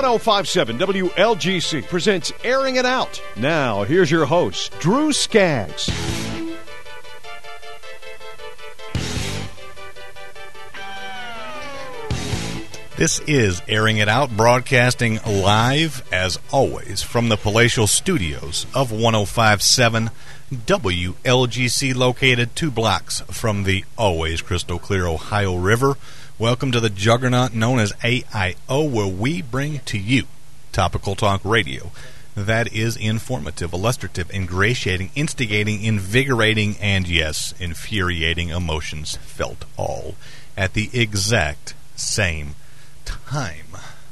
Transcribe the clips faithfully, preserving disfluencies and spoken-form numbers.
one oh five point seven W L G C presents Airing It Out. Now, here's your host, Drew Skaggs. This is Airing It Out, broadcasting live, as always, from the palatial studios of one oh five point seven W L G C, located two blocks from the always crystal clear Ohio River. Welcome to the juggernaut known as A I O, where we bring to you topical talk radio that is informative, illustrative, ingratiating, instigating, invigorating, and, yes, infuriating emotions felt all at the exact same time.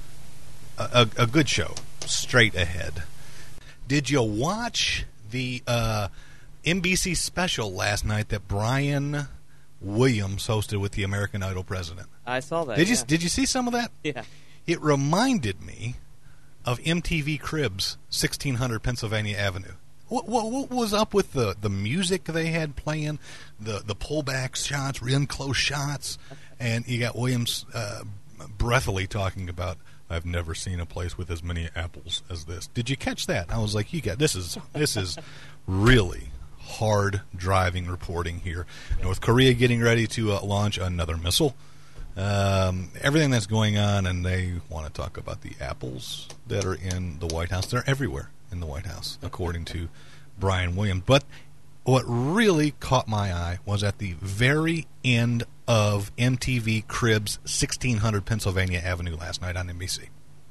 A, a, a good show, straight ahead. Did you watch the uh, N B C special last night that Brian Williams hosted with the American Idol president? I saw that. Did you yeah. Did you see some of that? Yeah. It reminded me of M T V Cribs, sixteen hundred Pennsylvania Avenue. What, what, what was up with the, the music they had playing, the the pullback shots, in close shots, and you got Williams uh, breathily talking about, I've never seen a place with as many apples as this. Did you catch that? I was like, you got this is this is really hard driving reporting here. North Korea getting ready to uh, launch another missile. Um, everything that's going on, and they want to talk about the apples that are in the White House. They're everywhere in the White House, according to Brian Williams. But what really caught my eye was at the very end of M T V Cribs sixteen hundred Pennsylvania Avenue last night on N B C.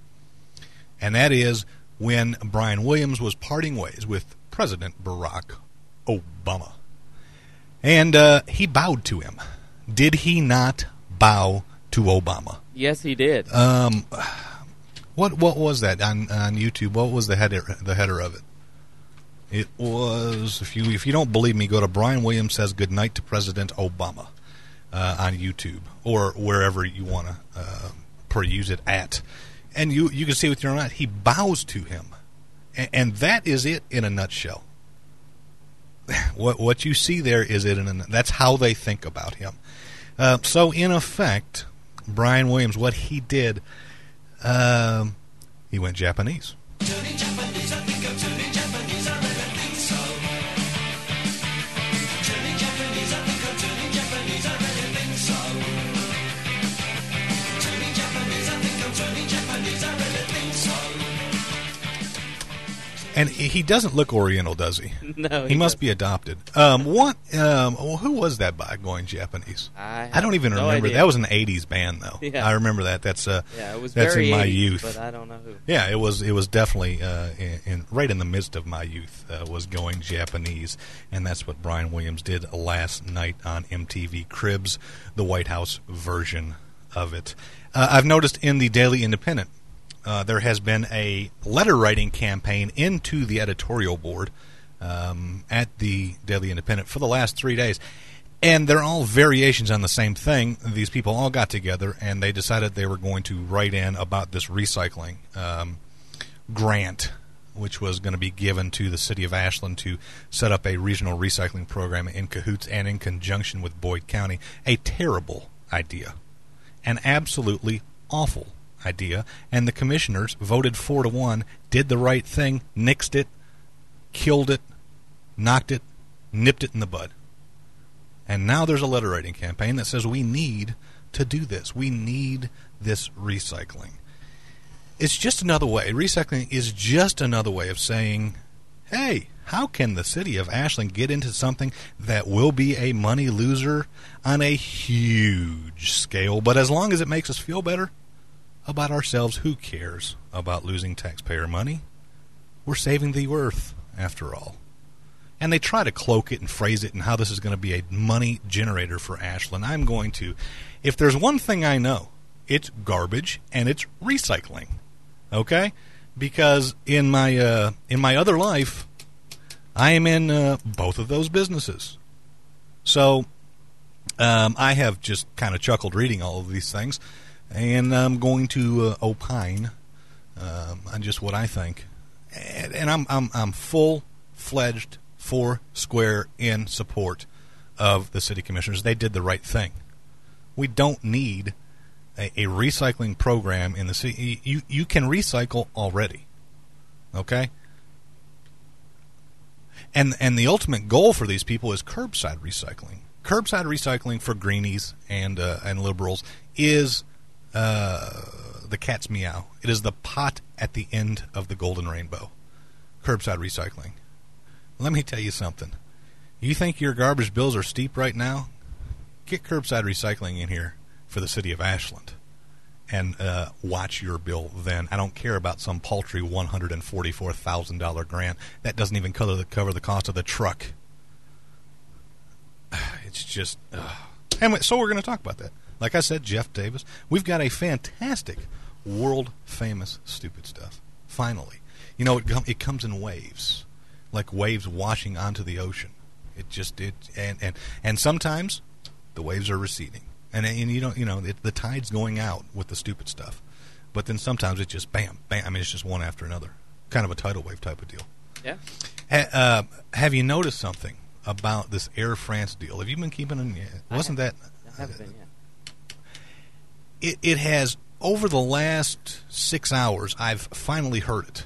And that is when Brian Williams was parting ways with President Barack Obama. And uh, he bowed to him. Did he not bow to Obama? Yes, he did. Um, what what was that on on YouTube? What was the header the header of it? It was, if you if you don't believe me, go to Brian Williams Says Goodnight to President Obama uh, on YouTube or wherever you want to uh, peruse it at, and you you can see with your own eyes he bows to him, and, and that is it in a nutshell. What what you see there is it in a, that's how they think about him. Uh, so in effect, Brian Williams, what he did, um, he went Japanese. Turning Japanese, I think I'm turning Japanese, I really think so. Turning Japanese, I think I'm turning Japanese, I really think so. Turning Japanese, I think I'm turning Japanese, I really think so. And he doesn't look Oriental, does he? No, he, he must doesn't. be adopted. Um, what? Um, well, who was that by going Japanese? I, I don't even no remember. idea. That was an eighties band, though. Yeah. I remember that. That's uh, Yeah, it was that's very in my eighties, youth. but I don't know who. Yeah, it was. It was definitely uh, in, in right in the midst of my youth. Uh, was going Japanese, and that's what Brian Williams did last night on M T V Cribs, the White House version of it. Uh, I've noticed in the Daily Independent, uh, there has been a letter writing campaign into the editorial board um, at the Daily Independent for the last three days. And they're all variations on the same thing. These people all got together, and they decided they were going to write in about this recycling um, grant, which was going to be given to the city of Ashland to set up a regional recycling program in cahoots and in conjunction with Boyd County. A terrible idea. An absolutely awful idea. And the commissioners voted four to one, did the right thing, nixed it, killed it, knocked it, nipped it in the bud. And now there's a letter writing campaign that says we need to do this. We need this recycling. It's just another way. Recycling is just another way of saying, hey, how can the city of Ashland get into something that will be a money loser on a huge scale? But as long as it makes us feel better about ourselves, who cares about losing taxpayer money? We're saving the earth, after all. And they try to cloak it and phrase it and how this is going to be a money generator for Ashland. I'm going to, if there's one thing I know, it's garbage and it's recycling. Okay? Because in my uh, in my other life, I am in uh, both of those businesses. So um, I have just kind of chuckled reading all of these things, and I'm going to uh, opine um, on just what I think. And, and I'm I'm I'm full-fledged, four square in support of the city commissioners. They did the right thing. We don't need a, a recycling program in the city. You you can recycle already, okay? And and the ultimate goal for these people is curbside recycling. Curbside recycling for greenies and uh, and liberals is uh, the cat's meow. It is the pot at the end of the golden rainbow. Curbside recycling. Let me tell you something. You think your garbage bills are steep right now? Get curbside recycling in here for the city of Ashland and uh, watch your bill then. I don't care about some paltry one hundred forty-four thousand dollars grant. That doesn't even cover the, cover the cost of the truck. It's just... Uh. And so we're going to talk about that. Like I said, Jeff Davis, we've got a fantastic, world-famous stupid stuff. Finally. You know, it, it comes in waves, like waves washing onto the ocean. It just... it and, and, and sometimes the waves are receding. And, and you don't, you know, it, the tide's going out with the stupid stuff. But then sometimes it's just bam, bam. I mean, it's just one after another. Kind of a tidal wave type of deal. Yeah. Ha, uh, have you noticed something about this Air France deal? Have you been keeping an... Wasn't that... I haven't been yet. It, it has, over the last six hours, I've finally heard it.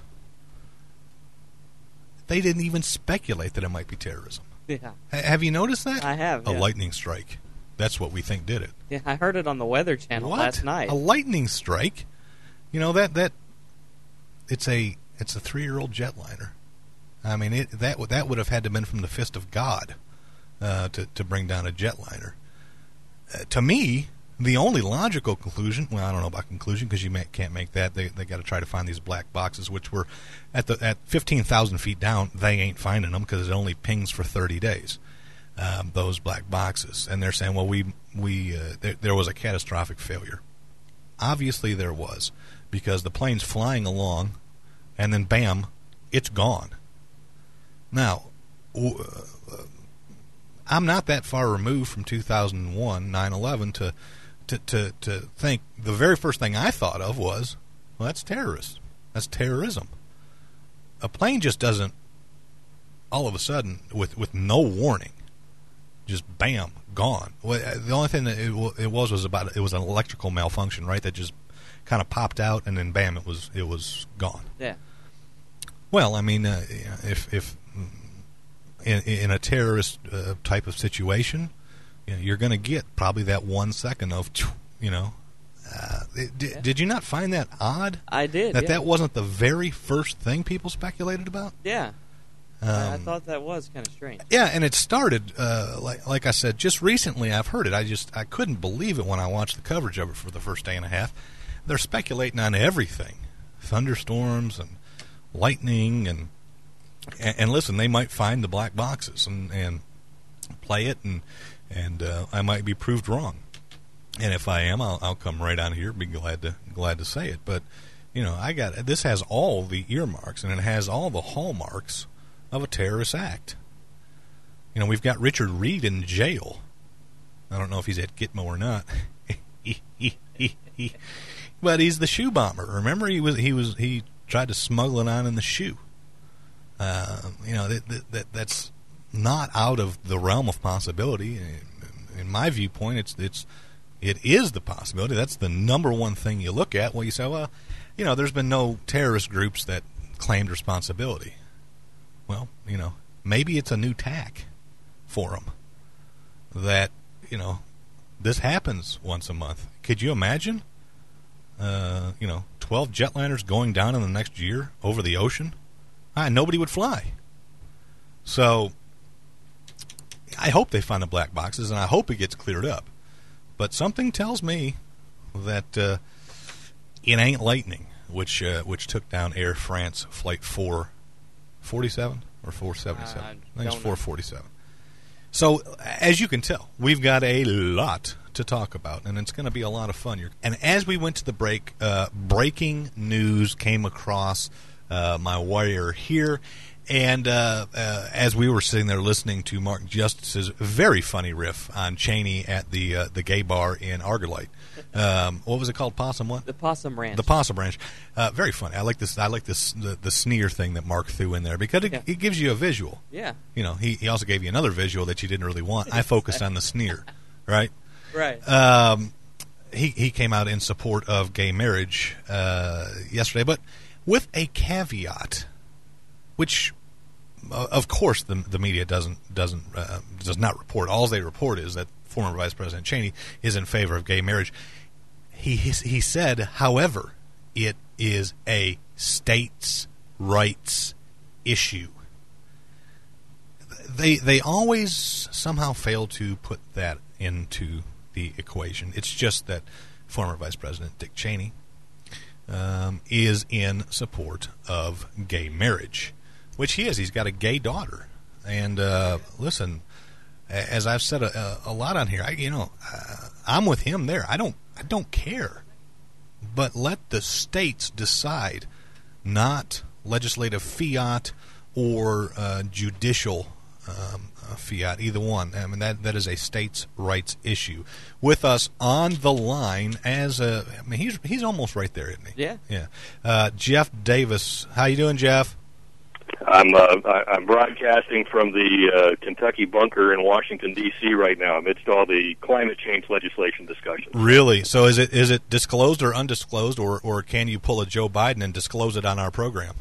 They didn't even speculate that it might be terrorism. Yeah. Ha, have you noticed that? I have, A yeah. lightning strike. That's what we think did it. Yeah, I heard it on the Weather Channel What? last night. A lightning strike? You know, that that it's a it's a three-year-old jetliner. I mean, it, that would that would have had to have been from the fist of God uh, to to bring down a jetliner. Uh, to me, the only logical conclusion, well, I don't know about conclusion because you may, can't make that. They they got to try to find these black boxes, which were at the at fifteen thousand feet down. They ain't finding them because it only pings for thirty days. Um, those black boxes, and they're saying, well, we we uh, there, there was a catastrophic failure. Obviously, there was, because the plane's flying along, and then bam, it's gone. Now, w- uh, I'm not that far removed from two thousand one, nine eleven, to, to to to think the very first thing I thought of was, well, that's terrorist. That's terrorism. A plane just doesn't, all of a sudden, with with no warning, just bam, gone. Well, the only thing that it, it was was about it was an electrical malfunction, right? That just kind of popped out, and then bam, it was it was gone. Yeah. Well, I mean, uh, if if in, in a terrorist uh, type of situation, you know, you're going to get probably that one second of, you know. Uh, did, yeah. did you not find that odd? I did. That yeah. that wasn't the very first thing people speculated about. Yeah. Um, I, I thought that was kind of strange. Yeah, and it started, uh, like like I said, just recently I've heard it. I just I couldn't believe it when I watched the coverage of it for the first day and a half. They're speculating on everything. Thunderstorms and lightning and and, and listen, they might find the black boxes and, and play it, and and uh, I might be proved wrong. And if I am, I'll, I'll come right on here, be glad to glad to say it. But you know, I got this has all the earmarks and it has all the hallmarks of a terrorist act. You know, we've got Richard Reed in jail. I don't know if he's at Gitmo or not. But he's the shoe bomber. Remember, he was he was he tried to smuggle it on in the shoe. Uh, you know, that, that, that that's not out of the realm of possibility. In, in my viewpoint, it's it's it is the possibility. That's the number one thing you look at. Well, you say, well, you know, there's been no terrorist groups that claimed responsibility. Well, you know, maybe it's a new tack for them that, you know, this happens once a month. Could you imagine, uh, you know, twelve jetliners going down in the next year over the ocean? Ah, nobody would fly. So I hope they find the black boxes, and I hope it gets cleared up. But something tells me that uh, it ain't lightning, which uh, which took down Air France Flight four forty-seven or four seventy-seven. Uh, I think it's don't four know. forty-seven. So, as you can tell, we've got a lot to talk about, and it's going to be a lot of fun. And as we went to the break, uh, breaking news came across uh, my wire here. And uh, uh, as we were sitting there listening to Mark Justice's very funny riff on Cheney at the uh, the gay bar in Argolite, um, what was it called? Possum what? The Possum Ranch. The Possum Ranch. Uh, very funny. I like this. I like this the, the sneer thing that Mark threw in there because it, Yeah. it gives you a visual. Yeah. You know, he he also gave you another visual that you didn't really want. I focused on the sneer, right? Right. Um, he he came out in support of gay marriage uh, yesterday, but with a caveat, which uh, of course the the media doesn't doesn't uh, does not report. All they report is that former Vice President Cheney is in favor of gay marriage. He he said, however, it is a states' rights issue. They they always somehow fail to put that into the equation. It's just that former Vice President Dick Cheney um, is in support of gay marriage, which he is. He's got a gay daughter, and uh, listen, as I've said a, a lot on here, I you know uh, I'm with him there. I don't I don't care, but let the states decide, not legislative fiat or uh, judicial um, uh, fiat, either one. I mean, that that is a states' rights issue. With us on the line, as a, I mean, he's he's almost right there, isn't he? Yeah. Yeah. Uh, Jeff Davis, how you doing, Jeff? I'm uh, I- I'm broadcasting from the uh, Kentucky bunker in Washington D C right now, amidst all the climate change legislation discussions. Really? So is it is it disclosed or undisclosed, or or can you pull a Joe Biden and disclose it on our program?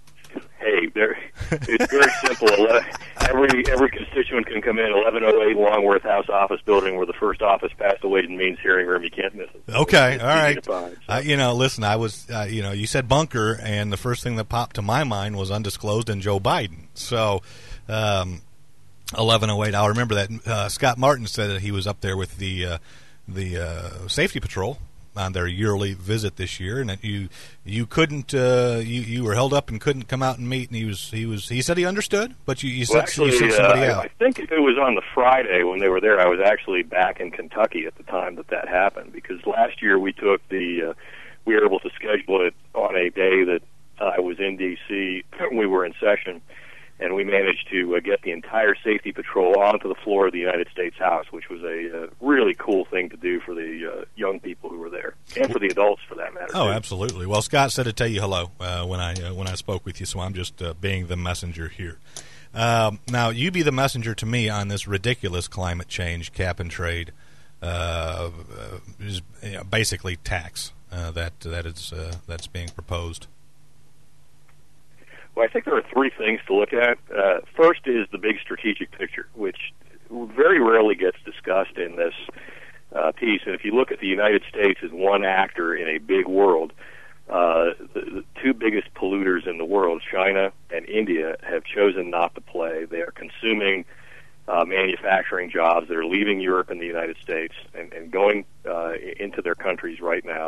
Hey, there, it's very simple. Ele- Every every constituent can come in. eleven oh eight Longworth House Office Building, where the first office passed away in Means hearing room. You can't miss it. Okay, It's all easy right. to find, so. Uh, you know, listen, I was, uh, you know, you said bunker, and the first thing that popped to my mind was undisclosed and Joe Biden. So, um, eleven oh eight. I'll remember that. Uh, Scott Martin said that he was up there with the uh, the uh, safety patrol on their yearly visit this year, and that you you couldn't uh, you you were held up and couldn't come out and meet. And he was he was he said he understood, but you, you Well, said actually, you sent somebody uh, out. I, I think if it was on the Friday when they were there, I was actually back in Kentucky at the time that that happened. Because last year we took the, uh, we were able to schedule it on a day that uh, I was in D C We were in session, and we managed to uh, get the entire safety patrol onto the floor of the United States House, which was a uh, really cool thing to do for the uh, young people who were there, and for the adults, for that matter. Oh, too. absolutely. Well, Scott said to tell you hello uh, when I uh, when I spoke with you, so I'm just uh, being the messenger here. Um, now, you be the messenger to me on this ridiculous climate change cap and trade, uh, uh, is, you know, basically tax uh, that that is uh, that's being proposed. Well, I think there are three things to look at. Uh, first is the big strategic picture, which very rarely gets discussed in this uh, piece. And if you look at the United States as one actor in a big world, uh, the, the two biggest polluters in the world, China and India, have chosen not to play. They are consuming uh, manufacturing jobs that are leaving Europe and the United States and, and going uh, into their countries right now.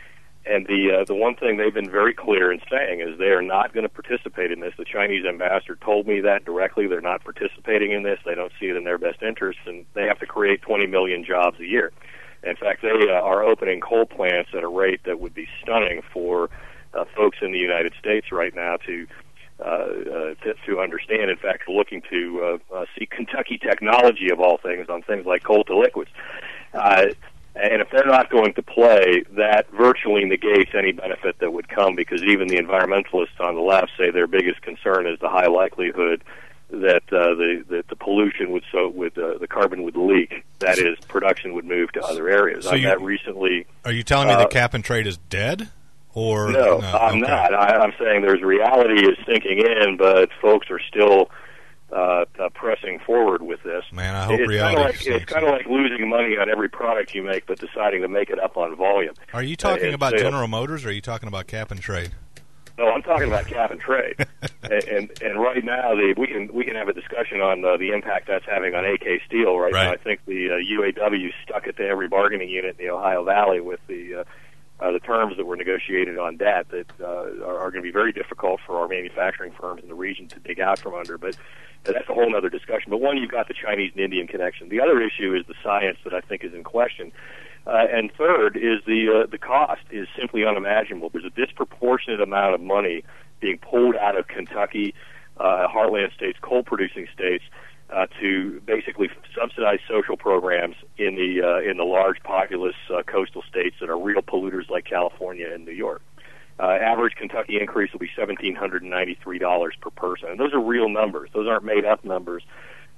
And the uh, the one thing they've been very clear in saying is they are not going to participate in this. The Chinese ambassador told me that directly. They're not participating in this. They don't see it in their best interest, and they have to create twenty million jobs a year. In fact, they uh, are opening coal plants at a rate that would be stunning for uh, folks in the United States right now to uh, uh, to, to understand. In fact, looking to uh, uh, see Kentucky technology, of all things, on things like coal to liquids. Uh, And if they're not going to play, that virtually negates any benefit that would come, because even the environmentalists on the left say their biggest concern is the high likelihood that uh, the that the pollution would so would uh, the carbon would leak. That is, production would move to other areas. So I you- met recently. Are you telling me uh, the cap and trade is dead? Or No, I'm okay. not. I, I'm saying there's reality is sinking in, but folks are still Uh, uh, pressing forward with this. Man, I hope it's reality Kind of like, sinks it's kind of like losing money on every product you make, but deciding to make it up on volume. Are you talking Uh, about it's, uh, General Motors, or are you talking about cap and trade? No, I'm talking about cap and trade. and, and and right now, the, we can we can have a discussion on uh, the impact that's having on A K Steel. Right, Right. now, I think the uh, U A W stuck it to every bargaining unit in the Ohio Valley with the uh, uh, the terms that were negotiated on that that uh, are, are going to be very difficult for our manufacturing firms in the region to dig out from under. But uh, that's a whole other discussion. But one, you've got the Chinese and Indian connection. The other issue is the science that I think is in question. Uh, and third is the uh, the cost is simply unimaginable. There's a disproportionate amount of money being pulled out of Kentucky, uh, heartland states, coal-producing states, uh, to basically subsidize social programs in the uh, in the large, populous uh, coastal states that are real polluters like California and New York. Uh, average Kentucky increase will be one thousand seven hundred ninety-three dollars per person, and those are real numbers. Those aren't made-up numbers. Uh,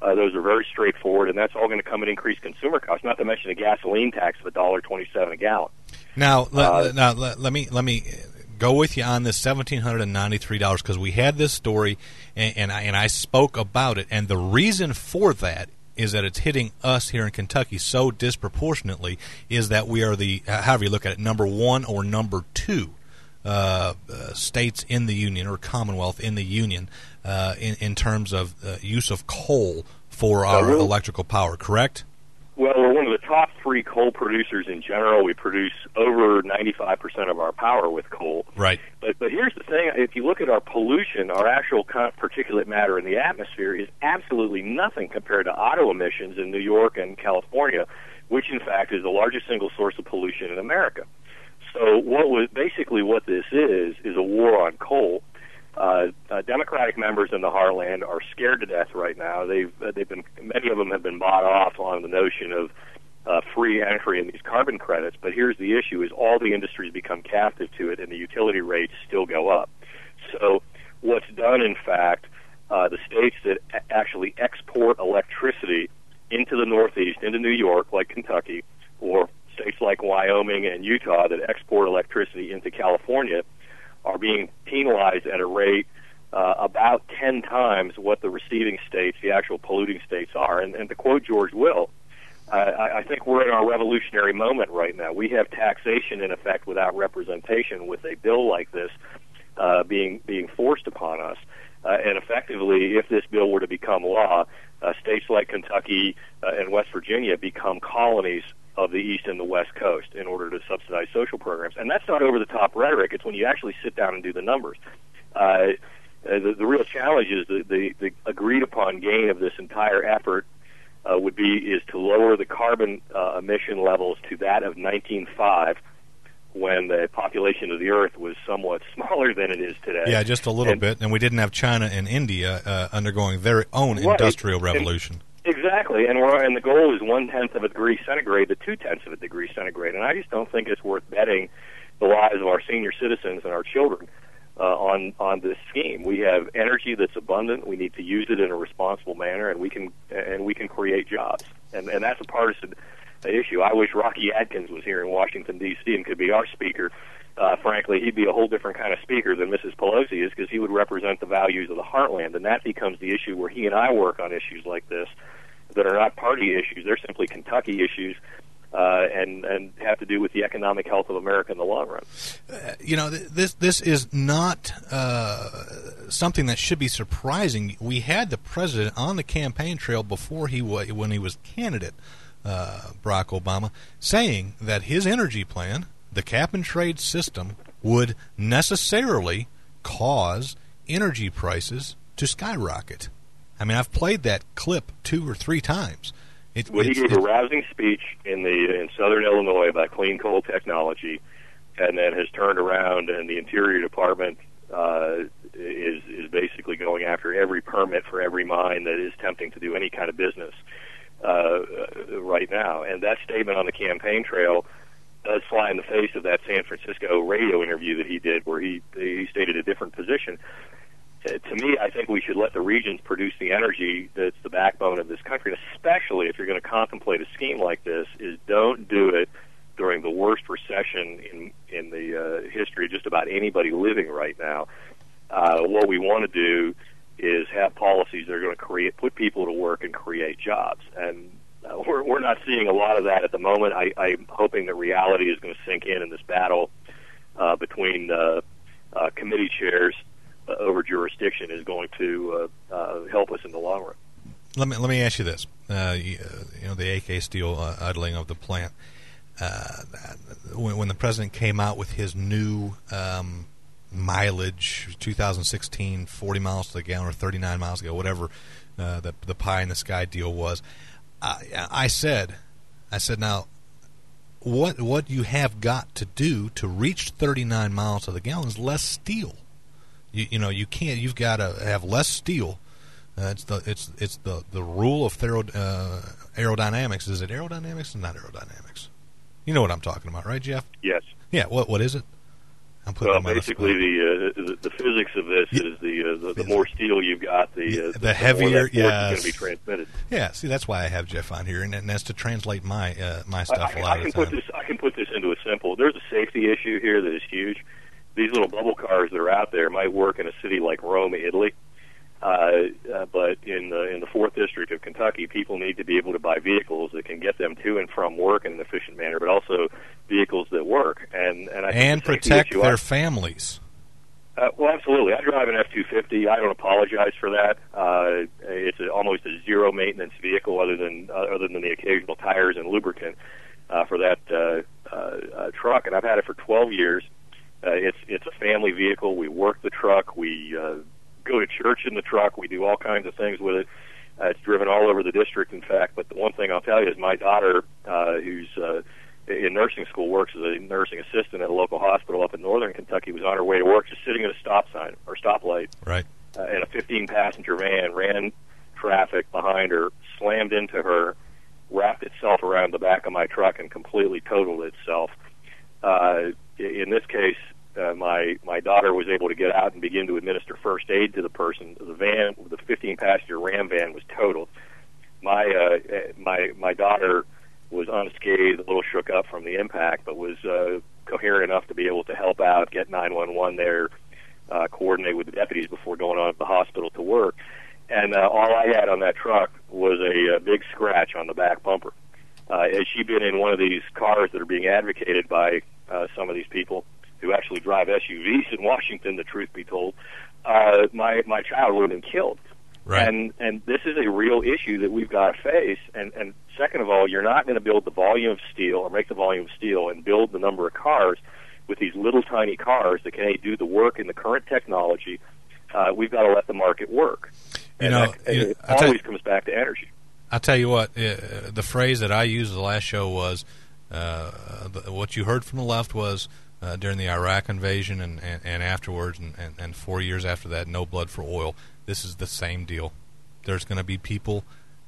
Uh, those are very straightforward, and that's all going to come at increased consumer costs. Not to mention a gasoline tax of a dollar twenty-seven a gallon. Now, let, Uh, now let, let me let me go with you on this seventeen hundred and ninety-three dollars because we had this story, and, and I and I spoke about it, and the reason for that is that it's hitting us here in Kentucky so disproportionately. Is that we are the however you look at it, number one or number two uh, uh, states in the union or Commonwealth in the union uh, in in terms of uh, use of coal for our Uh, electrical power. Correct? Well, we're one of the top three coal producers in general. We produce over ninety-five percent of our power with coal. Right. But but here's the thing: if you look at our pollution, our actual con- particulate matter in the atmosphere is absolutely nothing compared to auto emissions in New York and California, which in fact is the largest single source of pollution in America. So what was basically what this is is a war on coal. Uh, uh, Democratic members in the Heartland are scared to death right now. They've uh, they've been many of them have been bought off on the notion of uh, free entry in these carbon credits. But here's the issue: is all the industries become captive to it, and the utility rates still go up. So what's done, in fact, uh, the states that a- actually export electricity into the Northeast, into New York, like Kentucky, or states like Wyoming and Utah that export electricity into California, are being penalized at a rate uh, about ten times what the receiving states, the actual polluting states, are. And, and to quote George Will, uh, I, I think we're in our revolutionary moment right now. We have taxation in effect without representation with a bill like this uh, being being forced upon us. Uh, and effectively, if this bill were to become law, uh, states like Kentucky uh, and West Virginia become colonies of the East and the West Coast in order to subsidize social programs. And that's not over-the-top rhetoric. It's when you actually sit down and do the numbers. Uh, the, the real challenge is the, the, the agreed-upon gain of this entire effort uh, would be is to lower the carbon uh, emission levels to that of nineteen oh five, when the population of the Earth was somewhat smaller than it is today. Yeah, just a little and, bit. And we didn't have China and India uh, undergoing their own right. industrial And, revolution. Exactly, and we're and the goal is one tenth of a degree centigrade to two tenths of a degree centigrade, and I just don't think it's worth betting the lives of our senior citizens and our children uh, on on this scheme. We have energy that's abundant. We need to use it in a responsible manner, and we can and we can create jobs, and and that's a partisan issue. I wish Rocky Adkins was here in Washington D C and could be our speaker. Uh, frankly, he'd be a whole different kind of speaker than Missus Pelosi is, because he would represent the values of the heartland, and that becomes the issue where he and I work on issues like this that are not party issues. They're simply Kentucky issues uh, and, and have to do with the economic health of America in the long run. Uh, you know, th- this this is not uh, something that should be surprising. We had the president on the campaign trail before he wa- when he was candidate, uh, Barack Obama, saying that his energy plan, the cap-and-trade system, would necessarily cause energy prices to skyrocket. I mean, I've played that clip two or three times. It, well, he it's, gave it's, a rousing speech in the in Southern Illinois about clean coal technology, and then has turned around, and the Interior Department uh, is is basically going after every permit for every mine that is attempting to do any kind of business uh, right now. And that statement on the campaign trail does fly in the face of that San Francisco radio interview that he did, where he he stated a different position. To me, I think we should let the regions produce the energy that's the backbone of this country, and especially if you're going to contemplate a scheme like this, is don't do it during the worst recession in in the uh, history of just about anybody living right now. Uh, what we want to do is have policies that are going to create, put people to work and create jobs, and uh, we're we're not seeing a lot of that at the moment. I, I'm hoping that reality is going to sink in in this battle uh, between uh, uh, committee chairs Uh, over jurisdiction is going to uh, uh, help us in the long run. Let me let me ask you this: uh, you, you know, the A K Steel uh, idling of the plant. Uh, when, when the president came out with his new um, mileage, twenty sixteen, forty miles to the gallon or thirty-nine miles ago, whatever uh, the the pie in the sky deal was, I, I said, I said, now, what what you have got to do to reach thirty-nine miles to the gallon is less steel. You, you know, you can't. You've got to have less steel. Uh, it's the it's it's the, the rule of thero, uh, aerodynamics. Is it aerodynamics or not aerodynamics? You know what I'm talking about, right, Jeff? Yes. Yeah. What what is it? I'm putting Well, them on the basically, spot. the, uh, the the physics of this Yeah. is the uh, the, the more steel you've got, the uh, the, the heavier. more that force Yes. is going to be transmitted. Yeah, see, that's why I have Jeff on here, and, and that's to translate my uh, my stuff I, a lot I of can the time. put this. I can put this into a simple. There's a safety issue here that is huge. These little bubble cars that are out there might work in a city like Rome, Italy, uh, uh, but in the in the fourth district of Kentucky, people need to be able to buy vehicles that can get them to and from work in an efficient manner, but also vehicles that work and and, I think and the safety protect issue, their I, families. Uh, well, absolutely. I drive an F two fifty. I don't apologize for that. Uh, it's a, almost a zero maintenance vehicle, other than uh, other than the occasional tires and lubricant uh, for that uh, uh, uh, truck. And I've had it for twelve years. Uh, it's it's a family vehicle. We work the truck. We uh, go to church in the truck. We do all kinds of things with it. Uh, it's driven all over the district, in fact. But the one thing I'll tell you is my daughter, uh, who's uh, in nursing school, works as a nursing assistant at a local hospital up in northern Kentucky, was on her way to work, just sitting at a stop sign or stoplight, Right. uh, and a fifteen-passenger van ran traffic behind her, slammed into her, wrapped itself around the back of my truck, and completely totaled itself. Uh, in this case, uh, my my daughter was able to get out and begin to administer first aid to the person. The van, the fifteen-passenger Ram van, was totaled. My uh, my my daughter was unscathed, a little shook up from the impact, but was uh, coherent enough to be able to help out, get nine one one there, uh, coordinate with the deputies before going on to the hospital to work. And uh, all I had on that truck was a, a big scratch on the back bumper. Uh, had she been in one of these cars that are being advocated by uh, some of these people who actually drive S U Vs in Washington, the truth be told, uh, my, my child would have been killed. Right. And and this is a real issue that we've got to face. And, and second of all, you're not going to build the volume of steel or make the volume of steel and build the number of cars with these little tiny cars that can A, do the work in the current technology. Uh, we've got to let the market work. You and know, that, you, it I'll tell always you- comes back to energy. I'll tell you what, uh, the phrase that I used the last show was, uh, the, what you heard from the left was, uh, during the Iraq invasion and, and, and afterwards, and, and, and four years after that, no blood for oil. This is the same deal. There's going to be people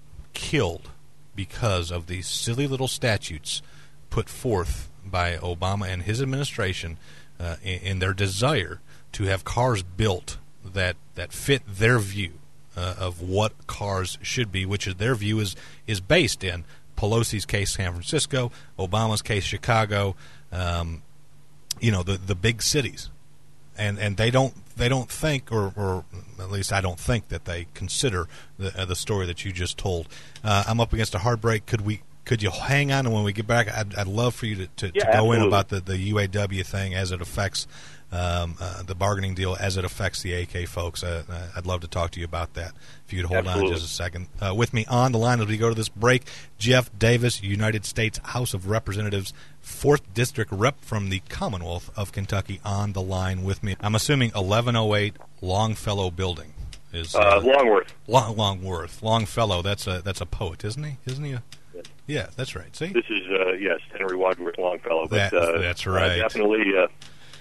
killed because of these silly little statutes put forth by Obama and his administration uh, in, in their desire to have cars built that, that fit their view uh, of what cars should be, which is their view is, is based in Pelosi's case, San Francisco, Obama's case, Chicago, um, you know, the, the big cities. And and they don't they don't think, or, or at least I don't think that they consider the uh, the story that you just told. Uh, I'm up against a hard break. Could we? Could you hang on? And when we get back, I'd, I'd love for you to, to, Yeah, to go in absolutely. about the, the U A W thing as it affects um, uh, the bargaining deal, as it affects the A K folks. Uh, uh, I'd love to talk to you about that. If you could hold Absolutely. on just a second. Uh, with me on the line as we go to this break, Jeff Davis, United States House of Representatives, fourth District Rep from the Commonwealth of Kentucky, on the line with me. I'm assuming eleven oh eight Longfellow Building is Uh, uh, Longworth. Long, Longworth. Longfellow, that's a that's a poet, isn't he? Isn't he? A, Yes. yeah, that's right. See? This is, uh, yes, Henry Wadsworth Longfellow. But, That- uh, that's uh, right. definitely. Uh,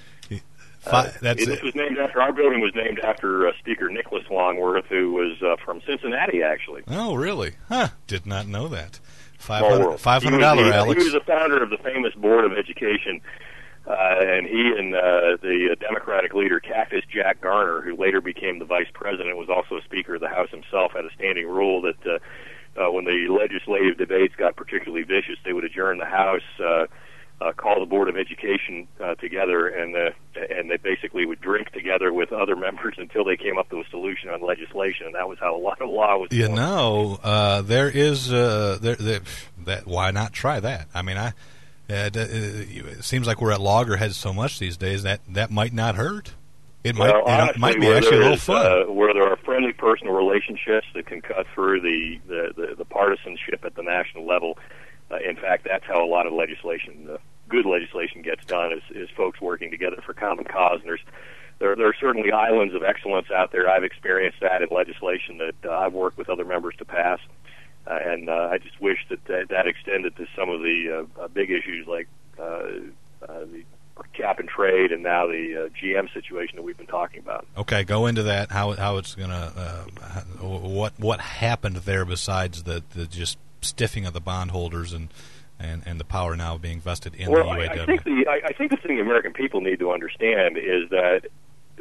Fi- Uh, that's this it. was named after, our building was named after uh, Speaker Nicholas Longworth, who was uh, from Cincinnati, actually. Oh, really? Huh. Did not know that. Small five hundred world. five hundred He was dollars, the- Alex. He was the founder of the famous Board of Education, uh, and he and uh, the uh, Democratic leader, Cactus Jack Garner, who later became the vice president, was also a Speaker of the House himself, had a standing rule that uh, uh, when the legislative debates got particularly vicious, they would adjourn the House, uh, uh, call the Board of Education uh, together, and uh, and they basically would drink together with other members until they came up to a solution on legislation, and that was how a lot of law was You formed. know, uh, there is uh, there, there that. Why not try that? I mean, I. Uh, d- uh, it seems like we're at loggerheads so much these days that that might not hurt. It might. Well, you know, honestly, it might be where actually a there little is, fun. Uh, where there are friendly personal relationships that can cut through the, the, the, the partisanship at the national level. Uh, in fact, that's how a lot of legislation, uh, good legislation, gets done, is, is folks working together for common cause. And there's there, there are certainly islands of excellence out there. I've experienced that in legislation that uh, I've worked with other members to pass. Uh, and uh, I just wish that, that that extended to some of the uh, uh, big issues like uh, uh, the cap and trade, and now the uh, G M situation that we've been talking about. Okay, go into that. How how it's gonna uh, what what happened there besides the, the just stiffing of the bondholders and, and, and the power now being vested in Well, the U A W. I, I think the I, I think the thing the American people need to understand is that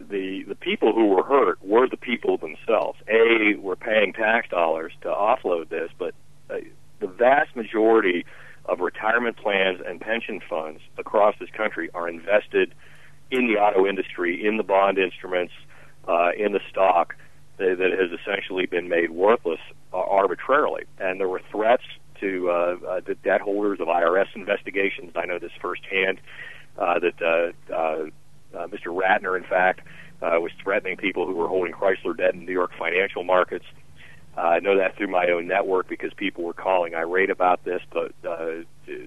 the the people who were hurt were the people themselves. A, we're paying tax dollars to offload this, but uh, the vast majority of retirement plans and pension funds across this country are invested in the auto industry, in the bond instruments, uh, in the stock that, that has essentially been made worthless uh, arbitrarily. And there were threats to uh, uh, the debt holders of I R S investigations. I know this firsthand, uh, that uh, uh, uh, Mister Ratner, in fact, uh, was threatening people who were holding Chrysler debt in New York financial markets. Uh, I know that through my own network because people were calling irate about this, but uh,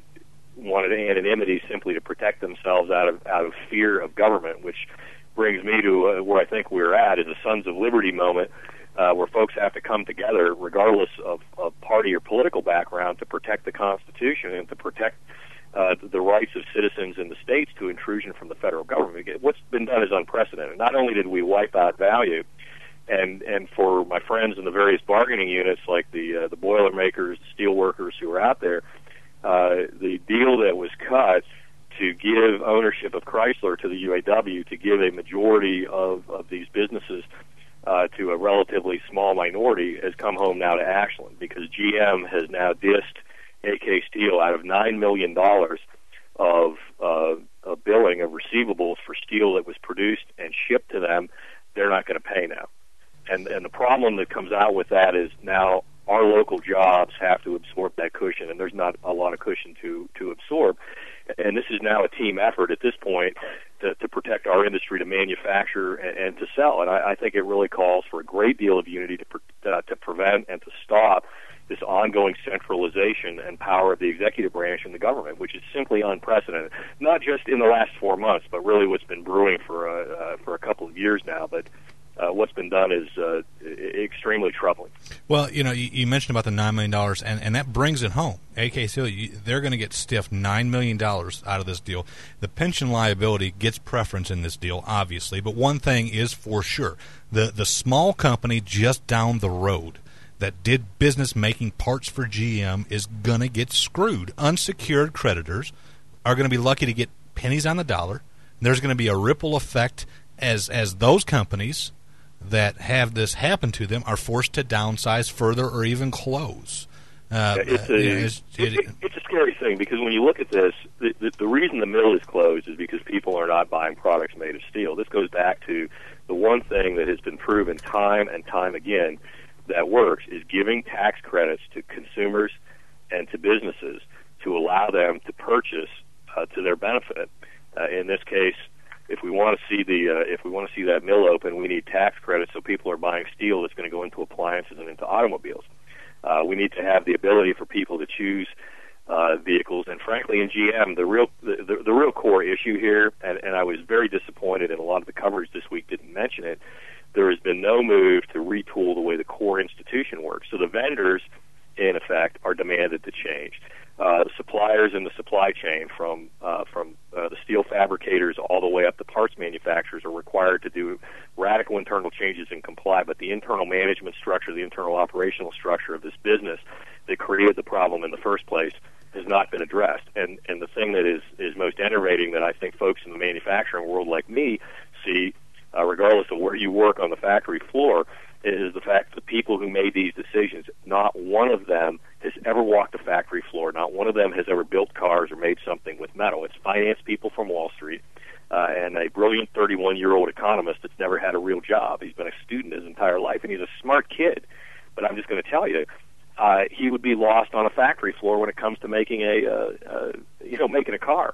wanted anonymity simply to protect themselves out of out of fear of government, which brings me to uh, where I think we're at is a Sons of Liberty moment, uh, where folks have to come together, regardless of, of party or political background, to protect the Constitution and to protect uh, the rights of citizens in the states to intrusion from the federal government. What's been done is unprecedented. Not only did we wipe out value, and and for my friends in the various bargaining units, like the uh, the Boilermakers, the steel workers who are out there, uh, the deal that was cut to give ownership of Chrysler to the U A W, to give a majority of, of these businesses uh, to a relatively small minority, has come home now to Ashland, because G M has now dissed A K Steel out of nine million dollars of, uh, of billing of receivables for steel that was produced and shipped to them. They're not going to pay now. And, and the problem that comes out with that is now our local jobs have to absorb that cushion, and there's not a lot of cushion to, to absorb. And this is now a team effort at this point to, to protect our industry, to manufacture and, and to sell. And I, I think it really calls for a great deal of unity to, pre- uh, to prevent and to stop this ongoing centralization and power of the executive branch in the government, which is simply unprecedented. Not just in the last four months, but really what's been brewing for a, uh, for a couple of years now. But Uh, what's been done is uh, extremely troubling. Well, you know, you, you mentioned about the nine million dollars, and, and that brings it home. A K Steel, you, they're going to get stiffed nine million dollars out of this deal. The pension liability gets preference in this deal, obviously, but one thing is for sure. The, the small company just down the road that did business making parts for G M is going to get screwed. Unsecured creditors are going to be lucky to get pennies on the dollar. There's going to be a ripple effect as as those companies that have this happen to them are forced to downsize further or even close. Uh, it's, a, it's, it, it, it's a scary thing, because when you look at this, the, the, the reason the mill is closed is because people are not buying products made of steel. This goes back to the one thing that has been proven time and time again that works, is giving tax credits to consumers and to businesses to allow them to purchase uh, to their benefit. Uh, in this case, If we want to see the uh, if we want to see that mill open, we need tax credits so people are buying steel that's going to go into appliances and into automobiles. Uh, we need to have the ability for people to choose uh, vehicles, and frankly, in G M, the real the, the, the real core issue here, and, and I was very disappointed, and a lot of the coverage this week didn't mention it. There has been no move to retool the way the core institution works. So the vendors, in effect, are demanded to change. Uh, the suppliers in the supply chain, from uh, from uh, the steel fabricators all the way up to parts manufacturers, are required to do radical internal changes and comply. But the internal management structure, the internal operational structure of this business that created the problem in the first place has not been addressed. And and the thing that is, is most enervating that I think folks in the manufacturing world like me see, uh, regardless of where you work on the factory floor, is the fact that the people who made these decisions, not one of them has ever walked the factory floor. Not one of them has ever built cars or made something with metal. It's finance people from Wall Street uh, and a brilliant thirty-one-year-old economist that's never had a real job. He's been a student his entire life, and he's a smart kid. But I'm just going to tell you, uh, he would be lost on a factory floor when it comes to making a, uh, uh, you know, making a car.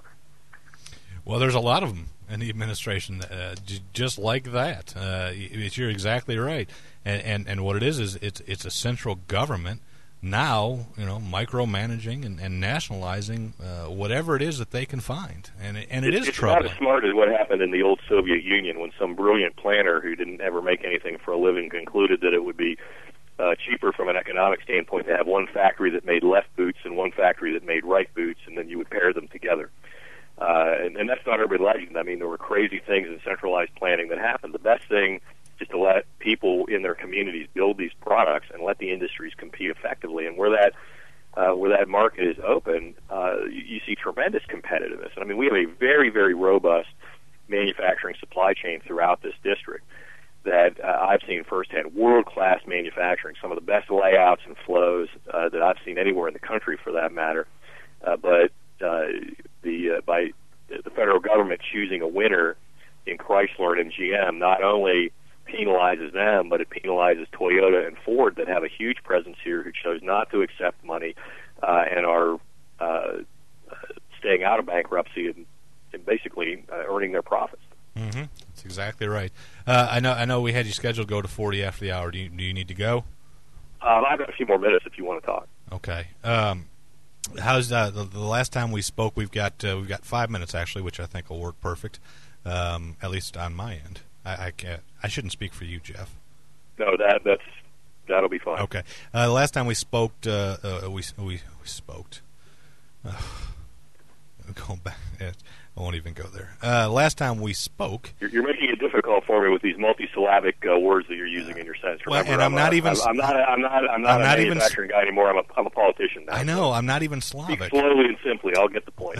Well, there's a lot of them in the administration uh, j- just like that. Uh, you're exactly right. And, and and what it is is it's it's a central government now, you know, micromanaging and, and nationalizing uh, whatever it is that they can find, and it, and it it's, is it's troubling. It's not as smart as what happened in the old Soviet Union when some brilliant planner who didn't ever make anything for a living concluded that it would be uh, cheaper from an economic standpoint to have one factory that made left boots and one factory that made right boots, and then you would pair them together. Uh, and, and that's not urban legend. I mean, there were crazy things in centralized planning that happened. The best thing is to let people in their communities build these products and let the industries compete effectively. And where that uh, where that market is open, uh, you, you see tremendous competitiveness. And I mean, we have a very, very robust manufacturing supply chain throughout this district that uh, I've seen firsthand. World-class manufacturing, some of the best layouts and flows uh, that I've seen anywhere in the country, for that matter. Uh, but uh, the uh, by the federal government choosing a winner in Chrysler and G M not only penalizes them, but it penalizes Toyota and Ford that have a huge presence here, who chose not to accept money uh, and are uh, staying out of bankruptcy and, and basically uh, earning their profits. Mm-hmm. That's exactly right. Uh, I know. I know. We had you scheduled to go to forty after the hour. Do you, do you need to go? Um, I've got a few more minutes if you want to talk. Okay. Um, how's uh, the, the last time we spoke? We've got uh, we've got five minutes actually, which I think will work perfect, um, at least on my end. I, I can't. I shouldn't speak for you, Jeff. No, that that's that'll be fine. Okay. Uh, the last time we spoke, uh, uh, we we we spoke. Uh, going back. I won't even go there. Uh, last time we spoke, you're, you're making it difficult for me with these multisyllabic uh, words that you're using in your sentence. Well, Remember, and I'm, I'm not a, even. I'm, I'm not. I'm not. I'm not I'm a not even manufacturing guy anymore. I'm a. I'm a politician now. I know. I'm not even Speak Slavic. slowly and simply. I'll get the point.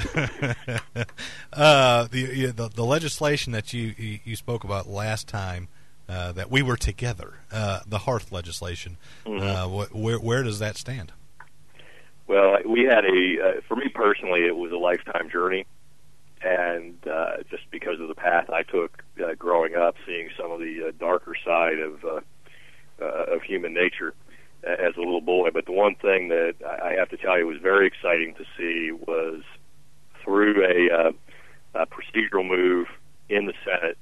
uh, the, the the legislation that you you, you spoke about last time uh, that we were together, uh, the Hearth legislation. Mm-hmm. Uh, wh- where where does that stand? Well, we had a. Uh, for me personally, it was a lifetime journey. And uh, just because of the path I took uh, growing up, seeing some of the uh, darker side of uh, uh, of human nature uh, as a little boy. But the one thing that I have to tell you was very exciting to see was through a, uh, a procedural move in the Senate,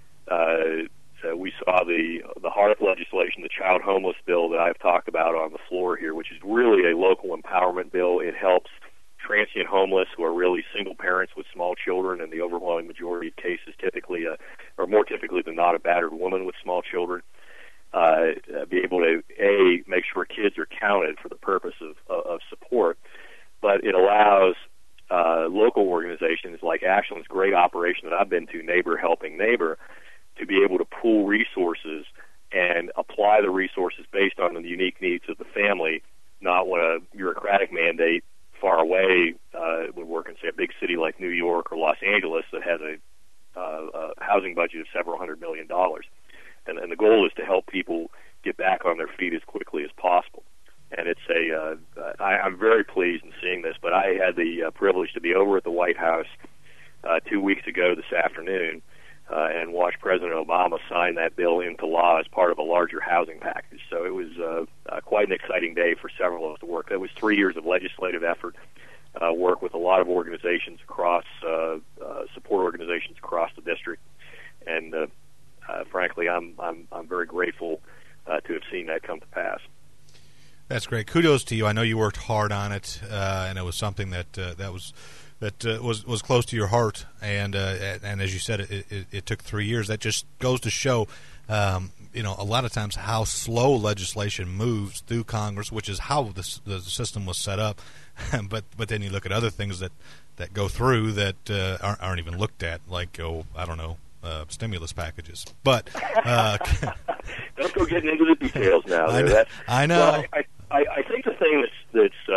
uh, so we saw the the Hearth legislation, the child homeless bill that I've talked about on the floor here, which is really a local empowerment bill. It helps transient homeless who are really single parents with small children, in the overwhelming majority of cases, typically, uh, or more typically than not, a battered woman with small children, uh, be able to, A, make sure kids are counted for the purpose of, of support, but it allows uh, local organizations like Ashland's great operation that I've been to, Neighbor Helping Neighbor, to be able to pool resources and apply the resources based on the unique needs of the family, not what a bureaucratic mandate far away uh, would work in, say, a big city like New York or Los Angeles that has a, uh, a housing budget of several hundred million dollars. And, and the goal is to help people get back on their feet as quickly as possible. And it's a, uh, I, I'm very pleased in seeing this, but I had the uh, privilege to be over at the White House uh, two weeks ago this afternoon uh, and watch President Obama sign that bill into law as part of a larger housing package. So it was uh, uh, quite an exciting day for several of us to work. That was three years of legislative effort, uh, work with a lot of organizations across, uh, uh, support organizations across the district, and uh, uh, frankly, I'm I'm I'm very grateful uh, to have seen that come to pass. That's great. Kudos to you. I know you worked hard on it, uh, and it was something that uh, that was that uh, was was close to your heart. And uh, and as you said, it, it, it took three years. That just goes to show, um, you know, a lot of times how slow legislation moves through Congress, which is how the, the system was set up. but but then you look at other things that, that go through that uh, aren't, aren't even looked at, like oh I don't know. Uh, stimulus packages, but uh, don't go getting into the details now. I know. That's, I, know. Well, I, I, I think the thing that's, that's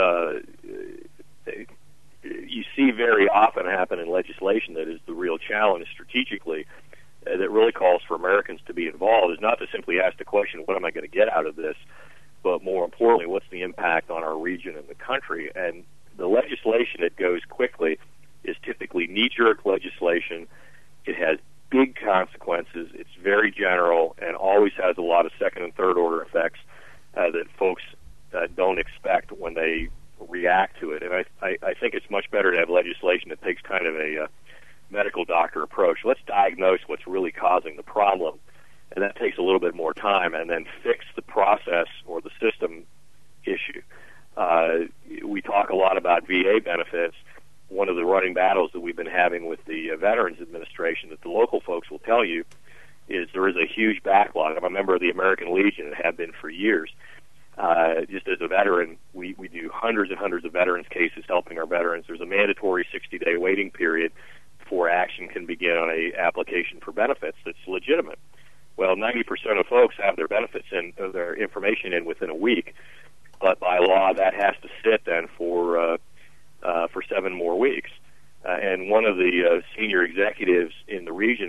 uh, you see very often happen in legislation that is the real challenge strategically, uh, that really calls for Americans to be involved, is not to simply ask the question, "What am I going to get out of this?" but more importantly, what's the impact on our region and the country? And the legislation that goes quickly is typically knee-jerk legislation. It has big consequences. It's very general and always has a lot of second and third order effects uh, that folks uh, don't expect when they react to it. And I, I, I think it's much better to have legislation that takes kind of a uh, medical doctor approach. Let's diagnose what's really causing the problem, and that takes a little bit more time, and then fix the process or the system issue. Uh, we talk a lot about V A benefits. One of the running battles that we've been having with the uh, Veterans Administration that the local folks will tell you is there is a huge backlog. I'm a member of the American Legion and have been for years. Uh, just as a veteran, we, we do hundreds and hundreds of veterans cases helping our veterans. There's a mandatory sixty-day waiting period before action can begin on a application for benefits that's legitimate. Well, ninety percent of folks have their benefits in, uh, their information in within a week, but by law that has to sit then for uh, Uh, for seven more weeks. Uh, and one of the uh, senior executives in the region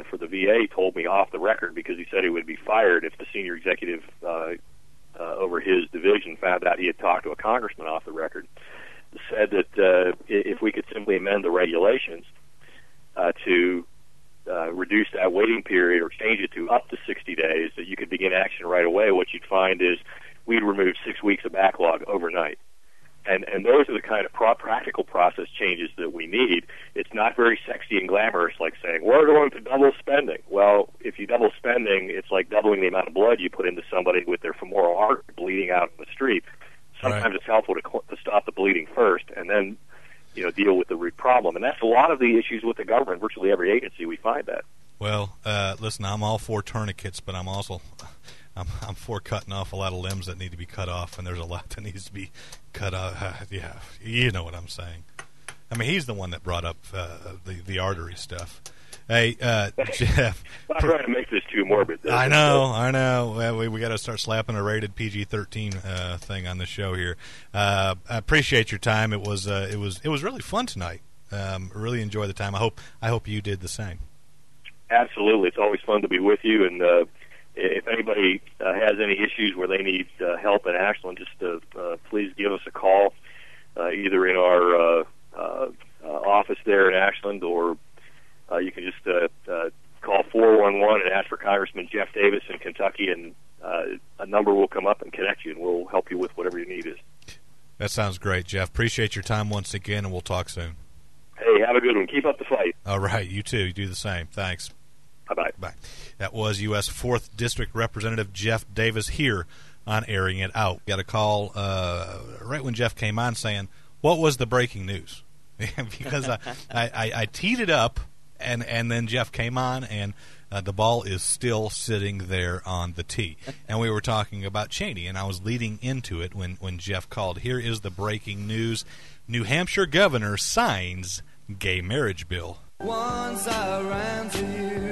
be fired if the senior executive uh, uh, over his division found out he had talked to a congressman off the record. Said that uh, if we could simply amend the regulations uh, to uh, reduce that waiting period or change it to up to sixty days, that you could begin action right away. What you'd find is we'd remove six weeks of backlog overnight. And and those are the kind of pro- practical process changes that we need. It's not very sexy and glamorous like saying, we're going to double spending. Well, if you double spending, it's like doubling the amount of blood you put into somebody with their femoral artery bleeding out in the street. Sometimes Right. it's helpful to, cl- to stop the bleeding first and then, you know, deal with the root problem. And that's a lot of the issues with the government. Virtually every agency, we find that. Well, uh, listen, I'm all for tourniquets, but I'm also I'm, I'm for cutting off a lot of limbs that need to be cut off, and there's a lot that needs to be cut off. Uh, yeah, you know what I'm saying. I mean, he's the one that brought up uh, the the artery stuff. Hey, uh, Jeff. I'm not trying to make this too morbid. This I is, know, uh, I know. Well, we we got to start slapping a rated P G thirteen uh, thing on the show here. Uh, I appreciate your time. It was uh, it was it was really fun tonight. Um, really enjoyed the time. I hope I hope you did the same. Absolutely. It's always fun to be with you. And uh, if anybody uh, has any issues where they need uh, help in Ashland, just uh, uh, please give us a call, uh, either in our uh, uh, uh, office there in Ashland, or uh, you can just uh, uh, call four one one and ask for Congressman Jeff Davis in Kentucky, and uh, a number will come up and connect you, and we'll help you with whatever your need is. That sounds great, Jeff. Appreciate your time once again, and we'll talk soon. Hey, have a good one. Keep up the fight. All right, you too. You do the same. Thanks. Bye-bye. Bye. That was U S fourth District Representative Jeff Davis here on Airing It Out. Got a call uh, right when Jeff came on saying, what was the breaking news? Because I, I, I, I teed it up, and, and then Jeff came on, and uh, the ball is still sitting there on the tee. And we were talking about Cheney, and I was leading into it when, when Jeff called. Here is the breaking news. New Hampshire governor signs gay marriage bill. Once I ran to you,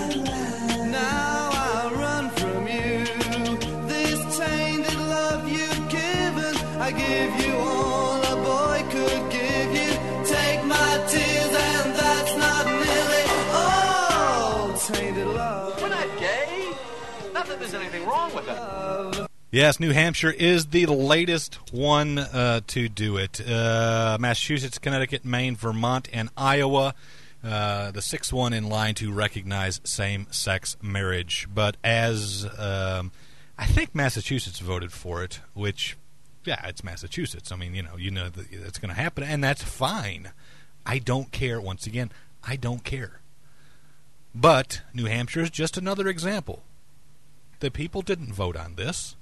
now I run from you. This tainted love you've given, I give you all a boy could give you. Take my tears and that's not nearly all. Tainted love. We're not gay. Not that there's anything wrong with it. Yes, New Hampshire is the latest one uh, to do it. Uh, Massachusetts, Connecticut, Maine, Vermont, and Iowa. Uh, the sixth one in line to recognize same-sex marriage. But as um, I think Massachusetts voted for it, which, yeah, it's Massachusetts. I mean, you know, you know that it's going to happen, and that's fine. I don't care. Once again, I don't care. But New Hampshire is just another example. The people didn't vote on this.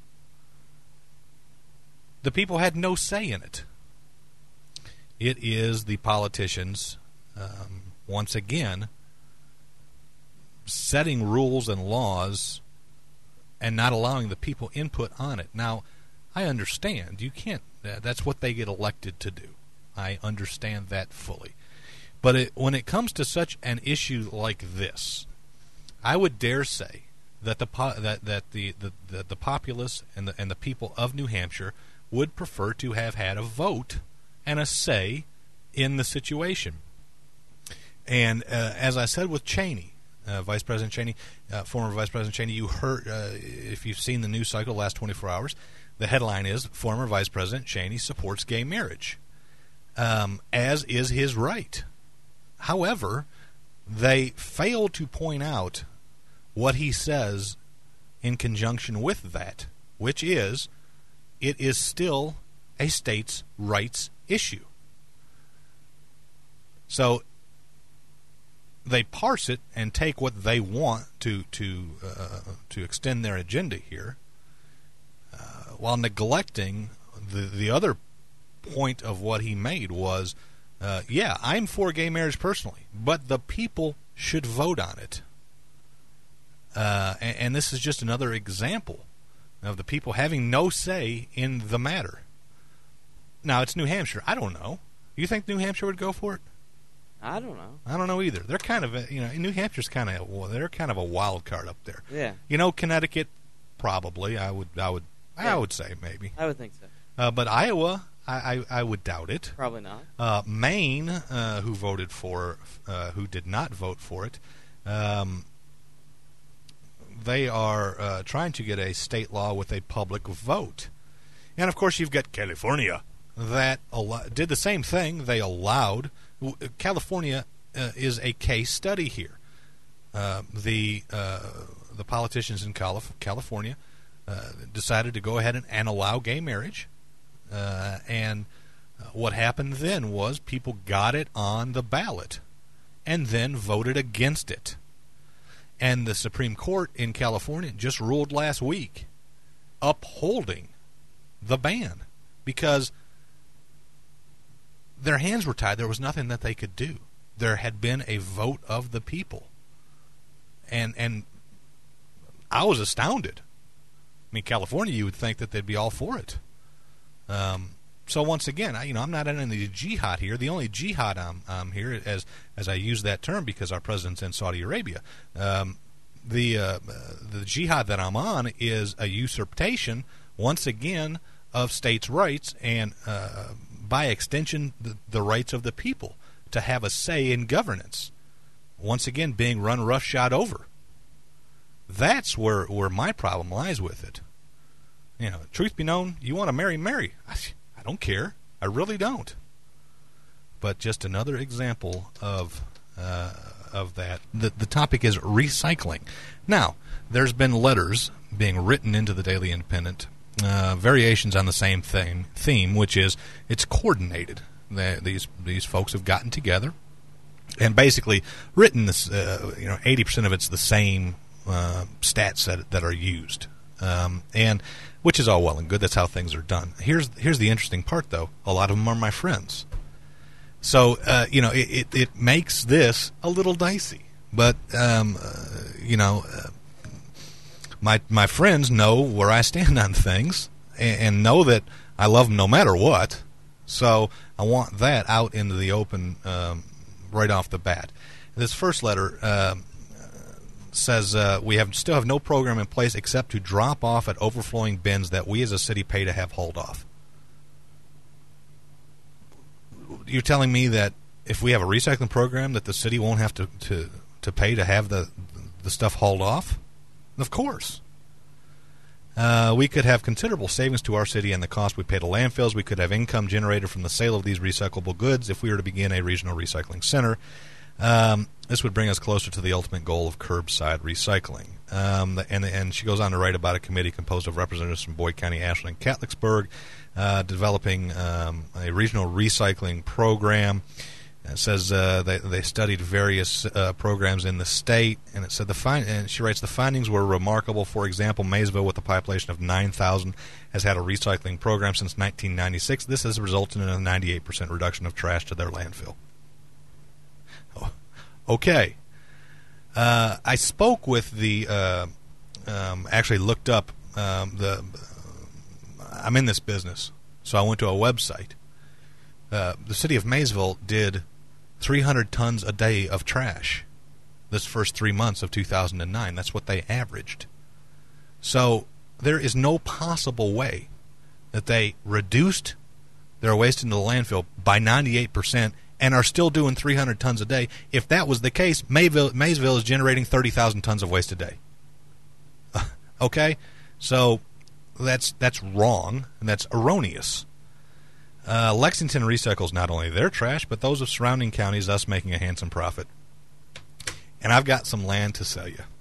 The people had no say in it. It is the politicians, um, once again, setting rules and laws and not allowing the people input on it. Now, I understand. You can't, uh, that's what they get elected to do. I understand that fully. But it, when it comes to such an issue like this, I would dare say that the po- that that the, the, the, the populace and the and the people of New Hampshire would prefer to have had a vote and a say in the situation. And uh, as I said with Cheney, uh, Vice President Cheney, uh, former Vice President Cheney, you heard, uh, if you've seen the news cycle the last twenty-four hours, the headline is, former Vice President Cheney supports gay marriage, um, as is his right. However, they fail to point out what he says in conjunction with that, which is, it is still a states' rights issue. So they parse it and take what they want to to uh, to extend their agenda here, uh, while neglecting the the other point of what he made was, uh, yeah, I'm for gay marriage personally, but the people should vote on it. Uh, and, and this is just another example of the people having no say in the matter. Now, it's New Hampshire. I don't know. You think New Hampshire would go for it? I don't know. I don't know either. They're kind of, a, you know, New Hampshire's kind of, well, they're kind of a wild card up there. Yeah. You know, Connecticut, probably. I would, I would, Yeah. I would say maybe. I would think so. Uh, but Iowa, I, I, I would doubt it. Probably not. Uh, Maine, uh, who voted for, uh, who did not vote for it, um, they are uh, trying to get a state law with a public vote. And, of course, you've got California that al- did the same thing. They allowed – California uh, is a case study here. Uh, the uh, the politicians in Calif- California uh, decided to go ahead and, and allow gay marriage. Uh, and what happened then was people got it on the ballot and then voted against it. And the Supreme Court in California just ruled last week upholding the ban because their hands were tied. There was nothing that they could do. There had been a vote of the people. And and I was astounded. I mean, California, you would think that they'd be all for it. Um, so once again, I, you know, I'm not in the jihad here. The only jihad I'm, I'm here, as as I use that term because our president's in Saudi Arabia. Um, the uh, the jihad that I'm on is a usurpation, once again, of states' rights and, uh, by extension, the, the rights of the people to have a say in governance. Once again, being run roughshod over. That's where where my problem lies with it. You know, truth be known, you want to marry, marry. I, I don't care. I really don't. But just another example of uh, of that. The, the topic is recycling. Now, there's been letters being written into the Daily Independent, uh, variations on the same thing, theme, which is it's coordinated. The, these these folks have gotten together and basically written this. Uh, you know, eighty percent of it's the same uh, stats that that are used, um, and which is all well and good. That's how things are done. Here's here's the interesting part, though. A lot of them are my friends, so uh, you know it, it it makes this a little dicey. But um, uh, you know, uh, my my friends know where I stand on things and, and know that I love them no matter what. So I want that out into the open um, right off the bat. This first letter uh, says uh, we have still have no program in place except to drop off at overflowing bins that we as a city pay to have hauled off. You're telling me that if we have a recycling program that the city won't have to, to, to pay to have the the stuff hauled off? Of course. Uh, we could have considerable savings to our city and the cost we pay to landfills. We could have income generated from the sale of these recyclable goods if we were to begin a regional recycling center. Um, this would bring us closer to the ultimate goal of curbside recycling. Um, and, and she goes on to write about a committee composed of representatives from Boyd County, Ashland, and Catlettsburg, uh, developing um, a regional recycling program. It says uh, they they studied various uh, programs in the state, and it said the find. And she writes the findings were remarkable. For example, Maysville, with a population of nine thousand, has had a recycling program since nineteen ninety-six. This has resulted in a ninety-eight percent reduction of trash to their landfill. Oh, okay, uh, I spoke with the. Uh, um, actually, looked up um, the. I'm in this business, so I went to a website. Uh, the city of Maysville did three hundred tons a day of trash this first three months of two thousand nine. That's what they averaged. So there is no possible way that they reduced their waste into the landfill by ninety-eight percent and are still doing three hundred tons a day. If that was the case, Maysville, Maysville is generating thirty thousand tons of waste a day. Okay? So that's that's wrong, and that's erroneous. Uh, Lexington recycles not only their trash, but those of surrounding counties, thus making a handsome profit. And I've got some land to sell you.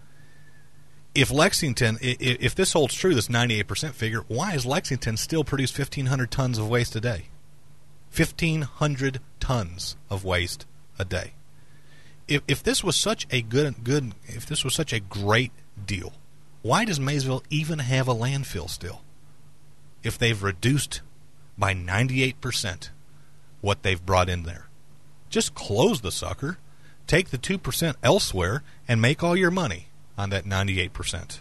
If Lexington, if this holds true, this ninety-eight percent figure, why is Lexington still produce fifteen hundred tons of waste a day? fifteen hundred tons of waste a day. If if this was such a good good, if this was such a great deal, why does Maysville even have a landfill still? If they've reduced by ninety-eight percent what they've brought in there. Just close the sucker, take the two percent elsewhere, and make all your money on that ninety-eight percent.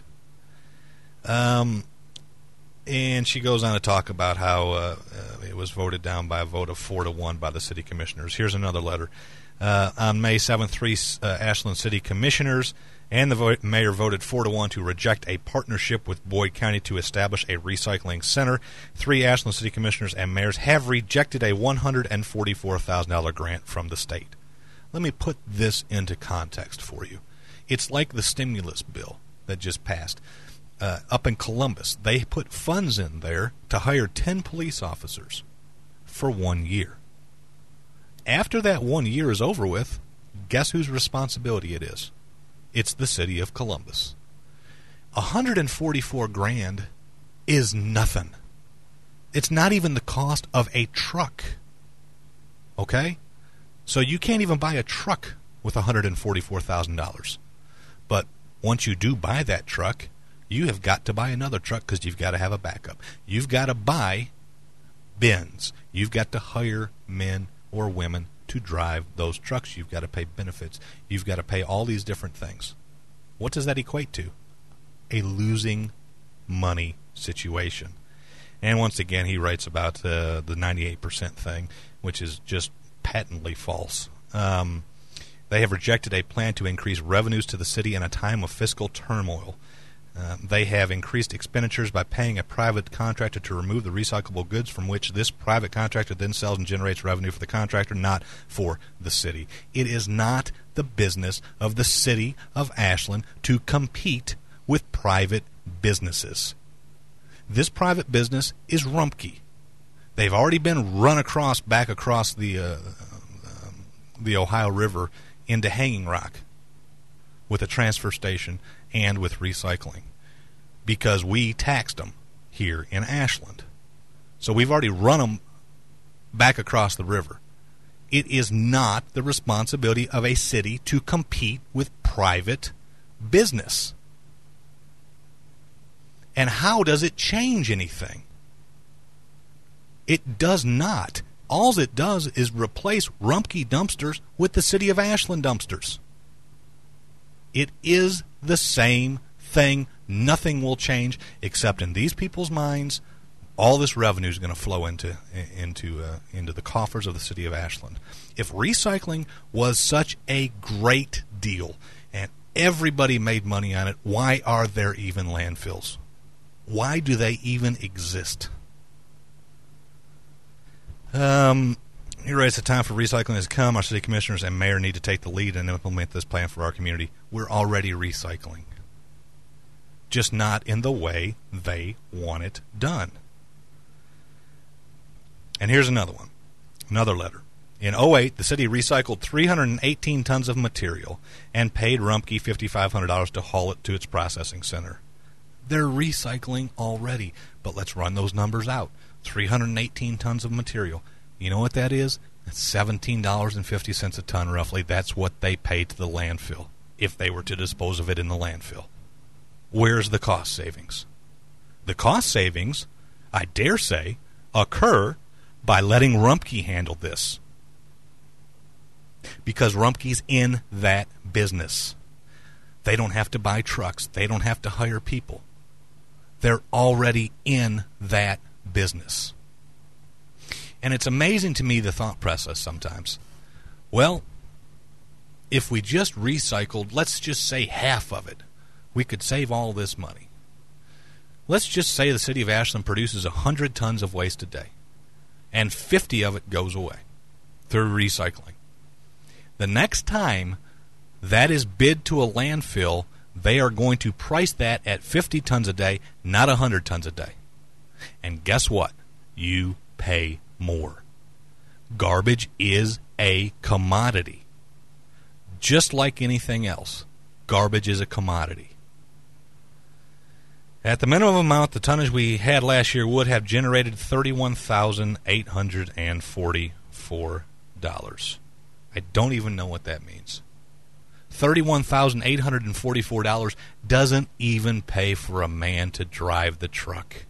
Um, and she goes on to talk about how uh, uh, it was voted down by a vote of four to one by the city commissioners. Here's another letter. Uh, on May seventh, three uh, Ashland city commissioners and the vo- mayor voted four to one to reject a partnership with Boyd County to establish a recycling center. Three Ashland city commissioners and mayors have rejected a one hundred forty-four thousand dollars grant from the state. Let me put this into context for you. It's like the stimulus bill. that just passed. Uh, up in Columbus, they put funds in there to hire ten police officers for one year. After that one year is over with, guess whose responsibility it is? It's the city of Columbus. one hundred forty-four grand is nothing. It's not even the cost of a truck. Okay? So you can't even buy a truck with one hundred forty-four thousand dollars. But once you do buy that truck, you have got to buy another truck because you've got to have a backup. You've got to buy bins. You've got to hire men or women to drive those trucks. You've got to pay benefits. You've got to pay all these different things. What does that equate to? A losing money situation. And once again, he writes about uh, the ninety-eight percent thing, which is just patently false. Um, they have rejected a plan to increase revenues to the city in a time of fiscal turmoil. Uh, they have increased expenditures by paying a private contractor to remove the recyclable goods from which this private contractor then sells and generates revenue for the contractor, not for the city. It is not the business of the city of Ashland to compete with private businesses. This private business is Rumpke. They've already been run across, back across the uh, um, the Ohio River into Hanging Rock with a transfer station and with recycling because we taxed them here in Ashland. So we've already run them back across the river. It is not the responsibility of a city to compete with private business. And how does it change anything? It does not. All it does is replace Rumpke dumpsters with the City of Ashland dumpsters. It is the same thing. Nothing will change except in these people's minds, all this revenue is going to flow into into uh, into the coffers of the City of Ashland. If recycling was such a great deal and everybody made money on it, why are there even landfills? Why do they even exist? Um, he writes, the time for recycling has come. Our city commissioners and mayor need to take the lead and implement this plan for our community. We're already recycling, just not in the way they want it done. And here's another one, another letter. In oh eight, the city recycled three hundred eighteen tons of material and paid Rumpke five thousand five hundred dollars to haul it to its processing center. They're recycling already, but let's run those numbers out. three hundred eighteen tons of material. You know what that is? That's seventeen dollars and fifty cents a ton, roughly. That's what they pay to the landfill if they were to dispose of it in the landfill. Where's the cost savings? The cost savings, I dare say, occur by letting Rumpke handle this. Because Rumpke's in that business. They don't have to buy trucks. They don't have to hire people. They're already in that business. And it's amazing to me the thought process sometimes. Well, if we just recycled, let's just say half of it, we could save all this money. Let's just say the city of Ashland produces one hundred tons of waste a day, and fifty of it goes away through recycling. The next time that is bid to a landfill, they are going to price that at fifty tons a day, not one hundred tons a day. And guess what? You pay more. Garbage is a commodity. Just like anything else, garbage is a commodity. At the minimum amount, the tonnage we had last year would have generated thirty-one thousand eight hundred forty-four dollars. I don't even know what that means. thirty-one thousand eight hundred forty-four dollars doesn't even pay for a man to drive the truck.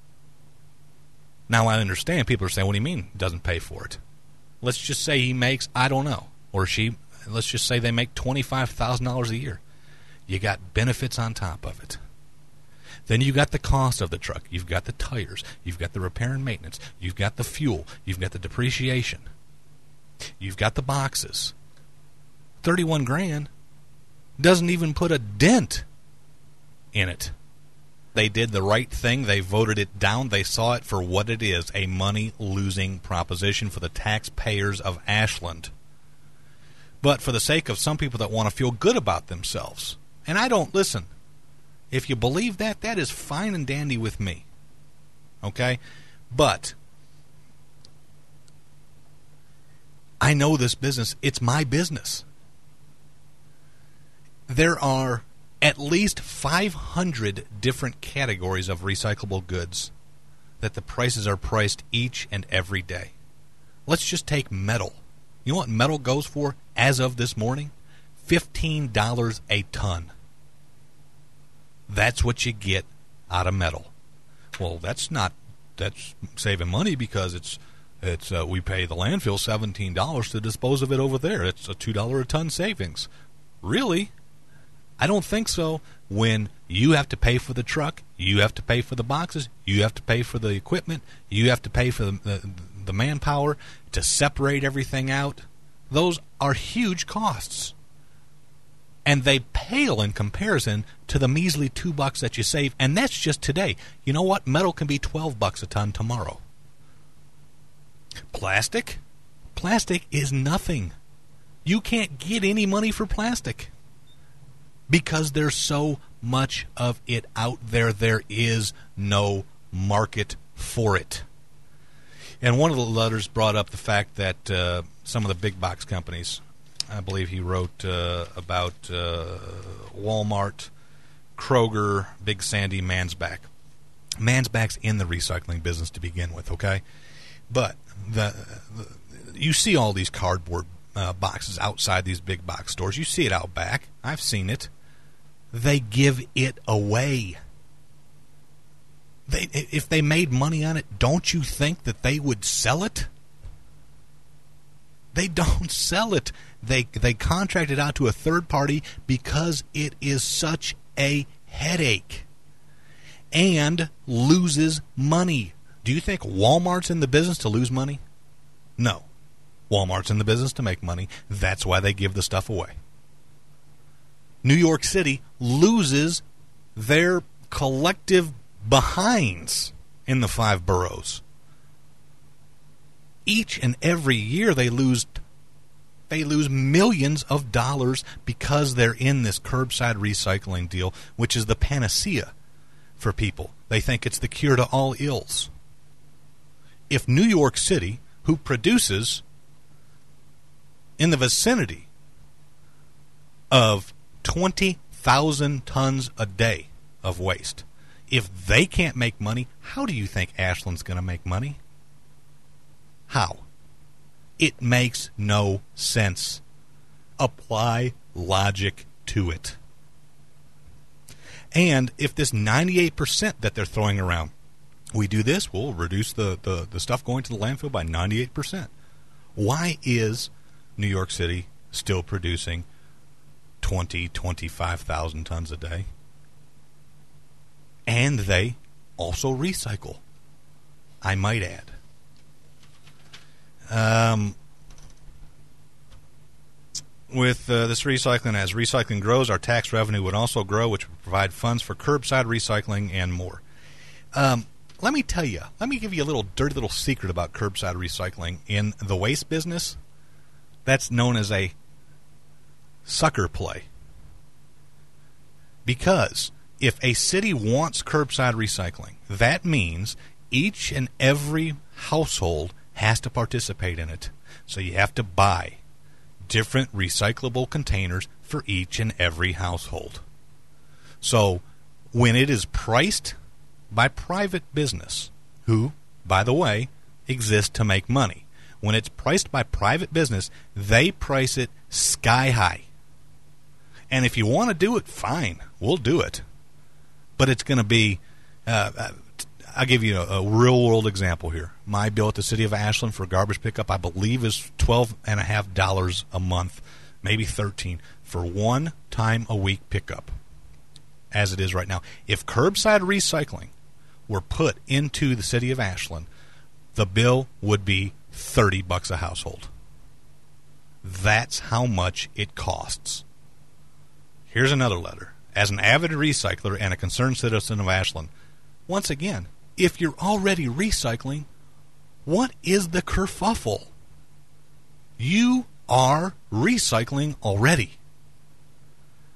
Now, I understand people are saying, what do you mean it doesn't pay for it? Let's just say he makes, I don't know, or she, let's just say they make twenty-five thousand dollars a year. You got benefits on top of it. Then you got the cost of the truck. You've got the tires. You've got the repair and maintenance. You've got the fuel. You've got the depreciation. You've got the boxes. thirty-one grand doesn't even put a dent in it. They did the right thing. They voted it down. They saw it for what it is, a money-losing proposition for the taxpayers of Ashland. But for the sake of some people that want to feel good about themselves, and I don't, listen, If you believe that, that is fine and dandy with me. Okay? But I know this business. It's my business. There are at least five hundred different categories of recyclable goods that the prices are priced each and every day. Let's just take metal. You know what metal goes for as of this morning? fifteen dollars a ton. That's what you get out of metal. Well, that's not that's saving money because it's it's uh, we pay the landfill seventeen dollars to dispose of it over there. It's a two dollars a ton savings. Really? I don't think so. When you have to pay for the truck, you have to pay for the boxes, you have to pay for the equipment, you have to pay for the, the, the manpower to separate everything out. Those are huge costs. And they pale in comparison to the measly two bucks that you save, and that's just today. You know what? Metal can be twelve bucks a ton tomorrow. Plastic? Plastic is nothing. You can't get any money for plastic because there's so much of it out there. There is no market for it. And one of the letters brought up the fact that uh, some of the big box companies, I believe he wrote uh, about uh, Walmart, Kroger, Big Sandy, Mansback. Mansback's in the recycling business to begin with, okay? But the, the you see all these cardboard uh, boxes outside these big box stores. You see it out back. I've seen it. They give it away. They, if they made money on it, don't you think that they would sell it? They don't sell it. They they contract it out to a third party because it is such a headache and loses money. Do you think Walmart's in the business to lose money? No. Walmart's in the business to make money. That's why they give the stuff away. New York City loses their collective behinds in the five boroughs. Each and every year they lose they lose millions of dollars because they're in this curbside recycling deal, which is the panacea for people. They think it's the cure to all ills. If New York City, who produces in the vicinity of twenty thousand tons a day of waste, if they can't make money, how do you think Ashland's going to make money? How? It makes no sense. Apply logic to it. And if this ninety-eight percent that they're throwing around, we do this, we'll reduce the, the, the stuff going to the landfill by ninety-eight percent. Why is New York City still producing twenty, twenty-five thousand tons a day? And they also recycle, I might add. Um, with uh, this recycling, as recycling grows, our tax revenue would also grow, which would provide funds for curbside recycling and more. Um, let me tell you, let me give you a little dirty little secret about curbside recycling. In the waste business, that's known as a sucker play. Because if a city wants curbside recycling, that means each and every household has to participate in it. So you have to buy different recyclable containers for each and every household. So when it is priced by private business, who, by the way, exist to make money, when it's priced by private business, they price it sky high. And if you want to do it, fine, we'll do it. But it's going to be, uh, I'll give you a, a real-world example here. My bill at the City of Ashland for garbage pickup, I believe, is twelve and a half dollars a month, maybe thirteen, for one time a week pickup, as it is right now. If curbside recycling were put into the City of Ashland, the bill would be thirty bucks a household. That's how much it costs. Here's another letter. As an avid recycler and a concerned citizen of Ashland, once again, if you're already recycling, what is the kerfuffle? You are recycling already.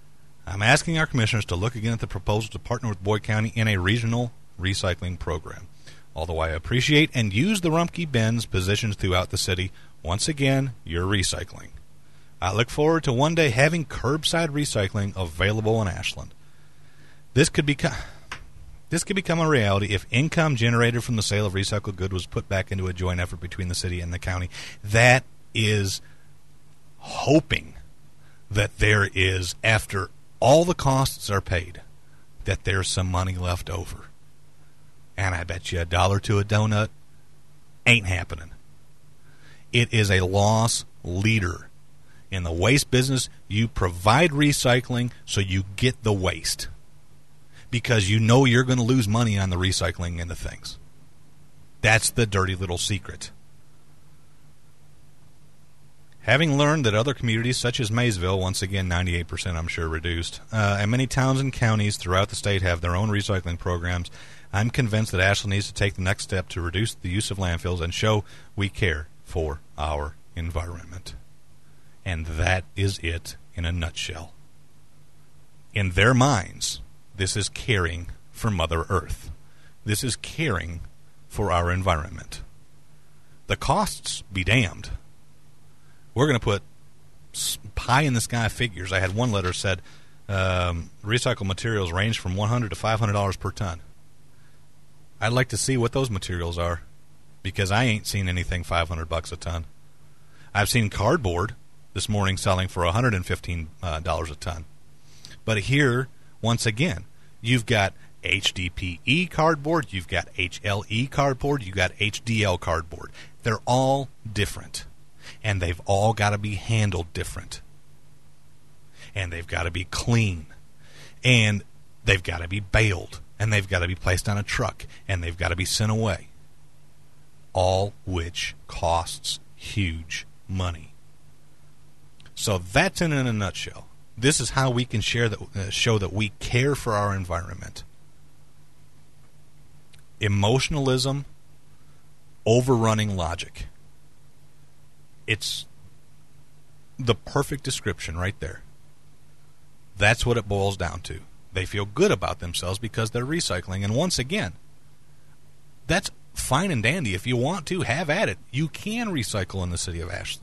I'm asking our commissioners to look again at the proposal to partner with Boyd County in a regional recycling program. Although I appreciate and use the Rumpke bins positions throughout the city, once again, you're recycling. I look forward to one day having curbside recycling available in Ashland. This could become this could become a reality if income generated from the sale of recycled goods was put back into a joint effort between the city and the county. That is hoping that there is, after all the costs are paid, that there's some money left over. And I bet you a dollar to a donut ain't happening. It is a loss leader. In the waste business, you provide recycling so you get the waste, because you know you're going to lose money on the recycling into things. That's the dirty little secret. Having learned that other communities, such as Maysville, once again ninety-eight percent I'm sure reduced, uh, and many towns and counties throughout the state have their own recycling programs, I'm convinced that Ashland needs to take the next step to reduce the use of landfills and show we care for our environment. And that is it in a nutshell. In their minds, this is caring for Mother Earth. This is caring for our environment. The costs be damned. We're going to put pie-in-the-sky figures. I had one letter said um, recycled materials range from one hundred dollars to five hundred dollars per ton. I'd like to see what those materials are, because I ain't seen anything five hundred bucks a ton. I've seen cardboard this morning selling for one hundred fifteen dollars uh, a ton. But here, once again, you've got H D P E cardboard, you've got H L E cardboard, you've got H D L cardboard. They're all different, and they've all got to be handled different. And they've got to be clean, and they've got to be baled, and they've got to be placed on a truck, and they've got to be sent away. All which costs huge money. So that's it in a nutshell. This is how we can share that, uh, show that we care for our environment. Emotionalism overrunning logic. It's the perfect description right there. That's what it boils down to. They feel good about themselves because they're recycling. And once again, that's fine and dandy. If you want to, have at it. You can recycle in the city of Ashland.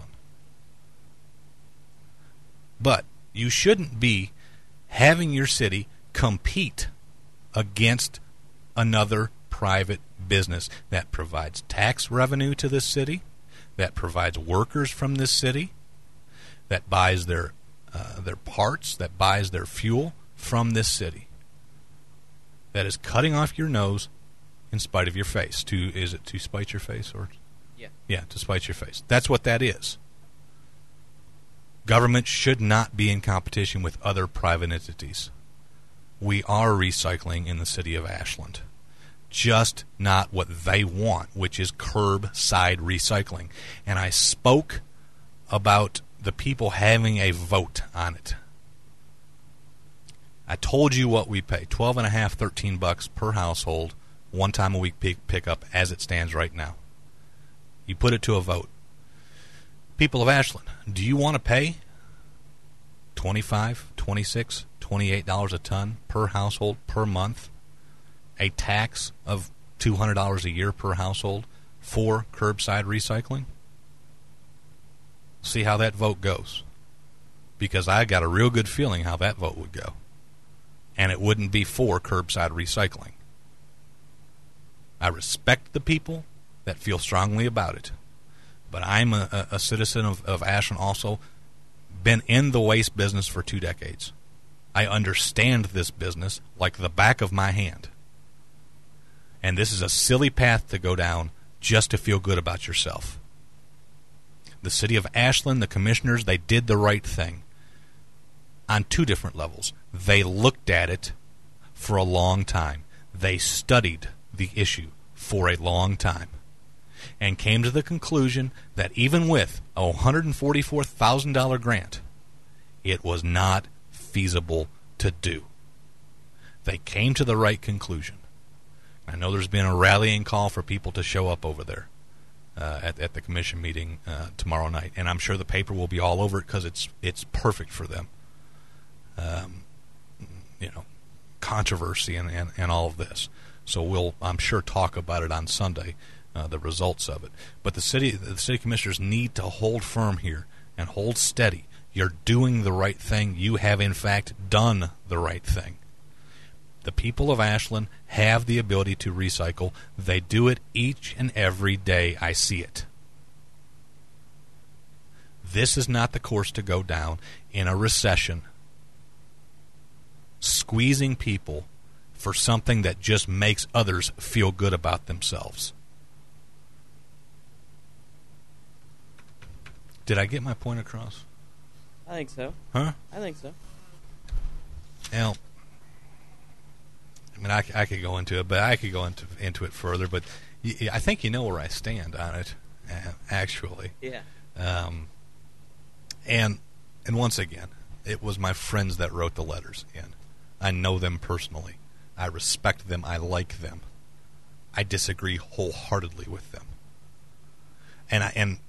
But you shouldn't be having your city compete against another private business that provides tax revenue to this city, that provides workers from this city, that buys their uh, their parts, that buys their fuel from this city, that is cutting off your nose in spite of your face. To is it to spite your face or? Yeah. Yeah, to spite your face. That's what that is. Government should not be in competition with other private entities. We are recycling in the city of Ashland. Just not what they want, which is curbside recycling. And I spoke about the people having a vote on it. I told you what we pay, twelve and a half, thirteen bucks per household, one time a week pick, pickup as it stands right now. You put it to a vote. People of Ashland, do you want to pay twenty-five, twenty-six, twenty-eight dollars a ton per household per month, a tax of two hundred dollars a year per household for curbside recycling? See how that vote goes, because I got a real good feeling how that vote would go, and it wouldn't be for curbside recycling. I respect the people that feel strongly about it, but I'm a, a, a citizen of, of Ashland also, been in the waste business for two decades. I understand this business like the back of my hand. And this is a silly path to go down just to feel good about yourself. The city of Ashland, the commissioners, they did the right thing on two different levels. They looked at it for a long time. They studied the issue for a long time and came to the conclusion that even with a one hundred forty-four thousand dollars grant, it was not feasible to do. They came to the right conclusion. I know there's been a rallying call for people to show up over there uh, at, at the commission meeting uh, tomorrow night, and I'm sure the paper will be all over it because it's it's perfect for them. Um, you know, controversy and, and, and all of this. So we'll, I'm sure, talk about it on Sunday, uh, the results of it. But the city, the city commissioners need to hold firm here and hold steady. You're doing the right thing. You have, in fact, done the right thing. The people of Ashland have the ability to recycle. They do it each and every day. I see it. This is not the course to go down in a recession, squeezing people for something that just makes others feel good about themselves. Did I get my point across? I think so. Huh? I think so. Well, I mean, I, I could go into it, but I could go into into it further. But y- I think you know where I stand on it, uh, actually. Yeah. Um, and and once again, it was my friends that wrote the letters in. I know them personally. I respect them. I like them. I disagree wholeheartedly with them. And I, and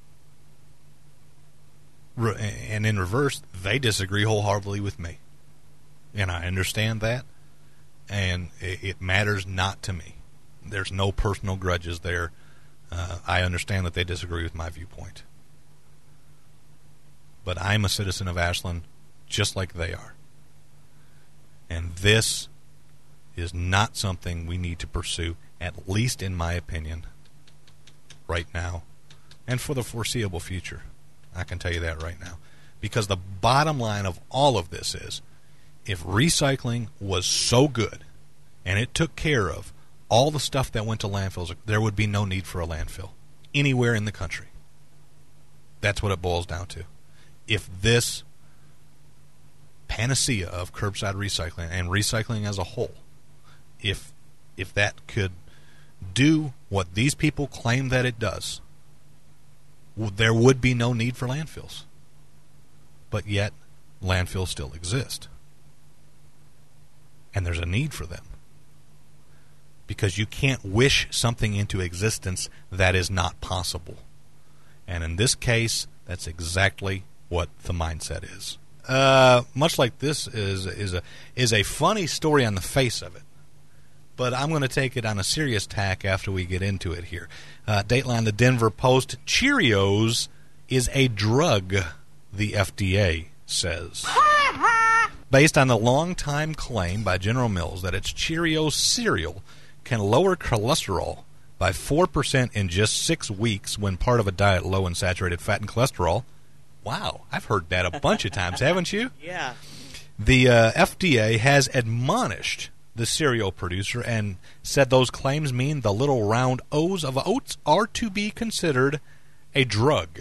and in reverse, they disagree wholeheartedly with me. And I understand that. And it, it matters not to me. There's no personal grudges there. Uh, I understand that they disagree with my viewpoint. But I'm a citizen of Ashland just like they are. And this is not something we need to pursue, at least in my opinion, right now, and for the foreseeable future. I can tell you that right now. Because the bottom line of all of this is, if recycling was so good and it took care of all the stuff that went to landfills, there would be no need for a landfill anywhere in the country. That's what it boils down to. If this panacea of curbside recycling and recycling as a whole, if if that could do what these people claim that it does, there would be no need for landfills. But yet, landfills still exist. And there's a need for them. Because you can't wish something into existence that is not possible. And in this case, that's exactly what the mindset is. Uh, much like this is is a is a funny story on the face of it, but I'm going to take it on a serious tack after we get into it here. Uh, Dateline, the Denver Post: Cheerios is a drug, the F D A says. Based on the long-time claim by General Mills that its Cheerios cereal can lower cholesterol by four percent in just six weeks when part of a diet low in saturated fat and cholesterol. Wow, I've heard that a bunch of times, haven't you? Yeah. The uh, F D A has admonished the cereal producer and said those claims mean the little round O's of oats are to be considered a drug.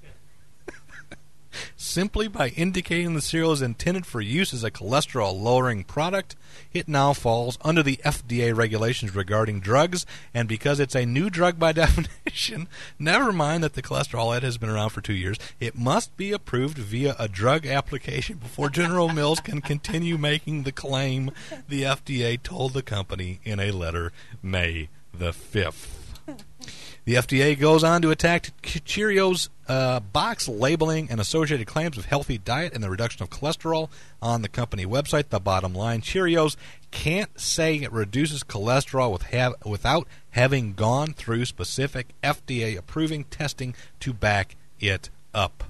Simply by indicating the cereal is intended for use as a cholesterol-lowering product, it now falls under the F D A regulations regarding drugs, and because it's a new drug by definition, never mind that the cholesterol ad has been around for two years, it must be approved via a drug application before General Mills can continue making the claim, the F D A told the company in a letter May the fifth. The F D A goes on to attack Cheerios' uh, box labeling and associated claims of healthy diet and the reduction of cholesterol on the company website. The bottom line, Cheerios can't say it reduces cholesterol with have, without having gone through specific F D A-approving testing to back it up.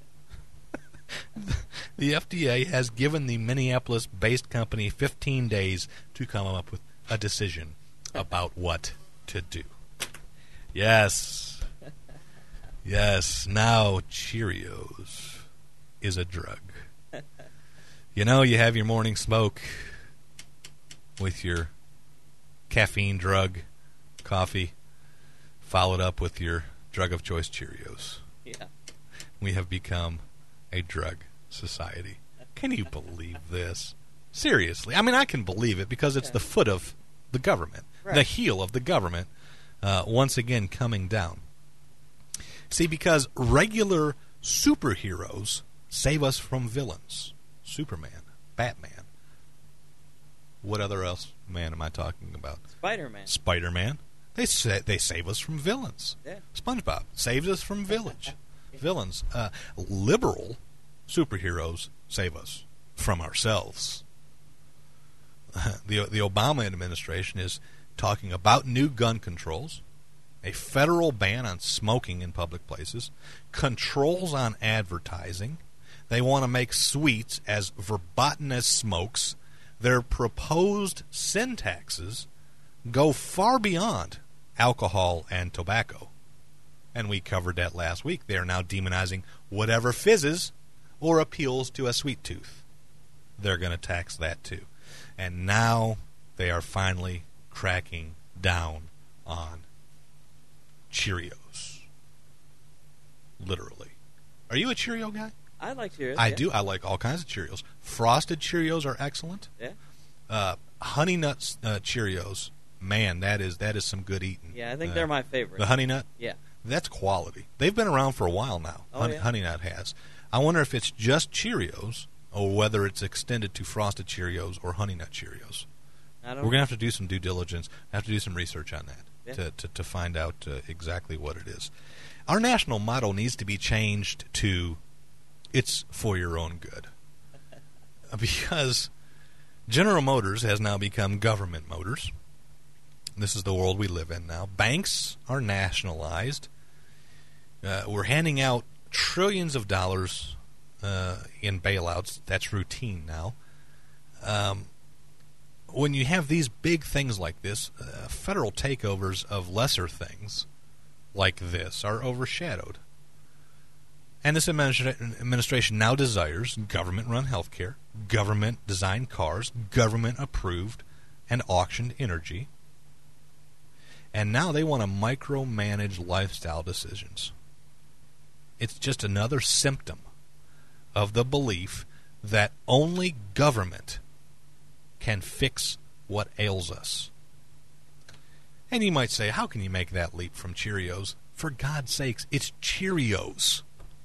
The F D A has given the Minneapolis-based company fifteen days to come up with a decision about what to do. Yes. Yes. Now Cheerios is a drug. You know, you have your morning smoke with your caffeine drug, coffee, followed up with your drug of choice, Cheerios. Yeah. We have become a drug society. Can you believe this? Seriously. I mean, I can believe it because it's the foot of the government, Right. the heel of the government. Uh, once again coming down. See, because regular superheroes save us from villains. Superman, Batman. What other else man am I talking about? Spider-Man. Spider-Man. They sa- they save us from villains. Yeah. SpongeBob saves us from village villains. Uh, liberal superheroes save us from ourselves. the the Obama administration is talking about new gun controls, a federal ban on smoking in public places, controls on advertising. They want to make sweets as verboten as smokes. Their proposed sin taxes go far beyond alcohol and tobacco. And we covered that last week. They are now demonizing whatever fizzes or appeals to a sweet tooth. They're going to tax that too. And now they are finally cracking down on Cheerios. Literally. Are you a Cheerio guy? I like Cheerios. I yeah. do. I like all kinds of Cheerios. Frosted Cheerios are excellent. Yeah. Uh, Honey Nut uh, Cheerios, man, that is that is some good eating. Yeah, I think uh, they're my favorite. The Honey Nut? Yeah. That's quality. They've been around for a while now. Oh, Honey, yeah. Honey Nut has. I wonder if it's just Cheerios or whether it's extended to Frosted Cheerios or Honey Nut Cheerios. I don't We're going to have to do some due diligence, have to do some research on that Yeah. to, to, to find out uh, exactly what it is. Our national motto needs to be changed to, it's for your own good. Because General Motors has now become Government Motors. This is the world we live in now. Banks are nationalized. Uh, we're handing out trillions of dollars uh, in bailouts. That's routine now. Um, when you have these big things like this, uh, federal takeovers of lesser things like this are overshadowed. And this administra- administration now desires government-run health care, government-designed cars, government-approved and auctioned energy. And now they want to micromanage lifestyle decisions. It's just another symptom of the belief that only government can fix what ails us. And you might say, how can you make that leap from Cheerios? For God's sakes, it's Cheerios.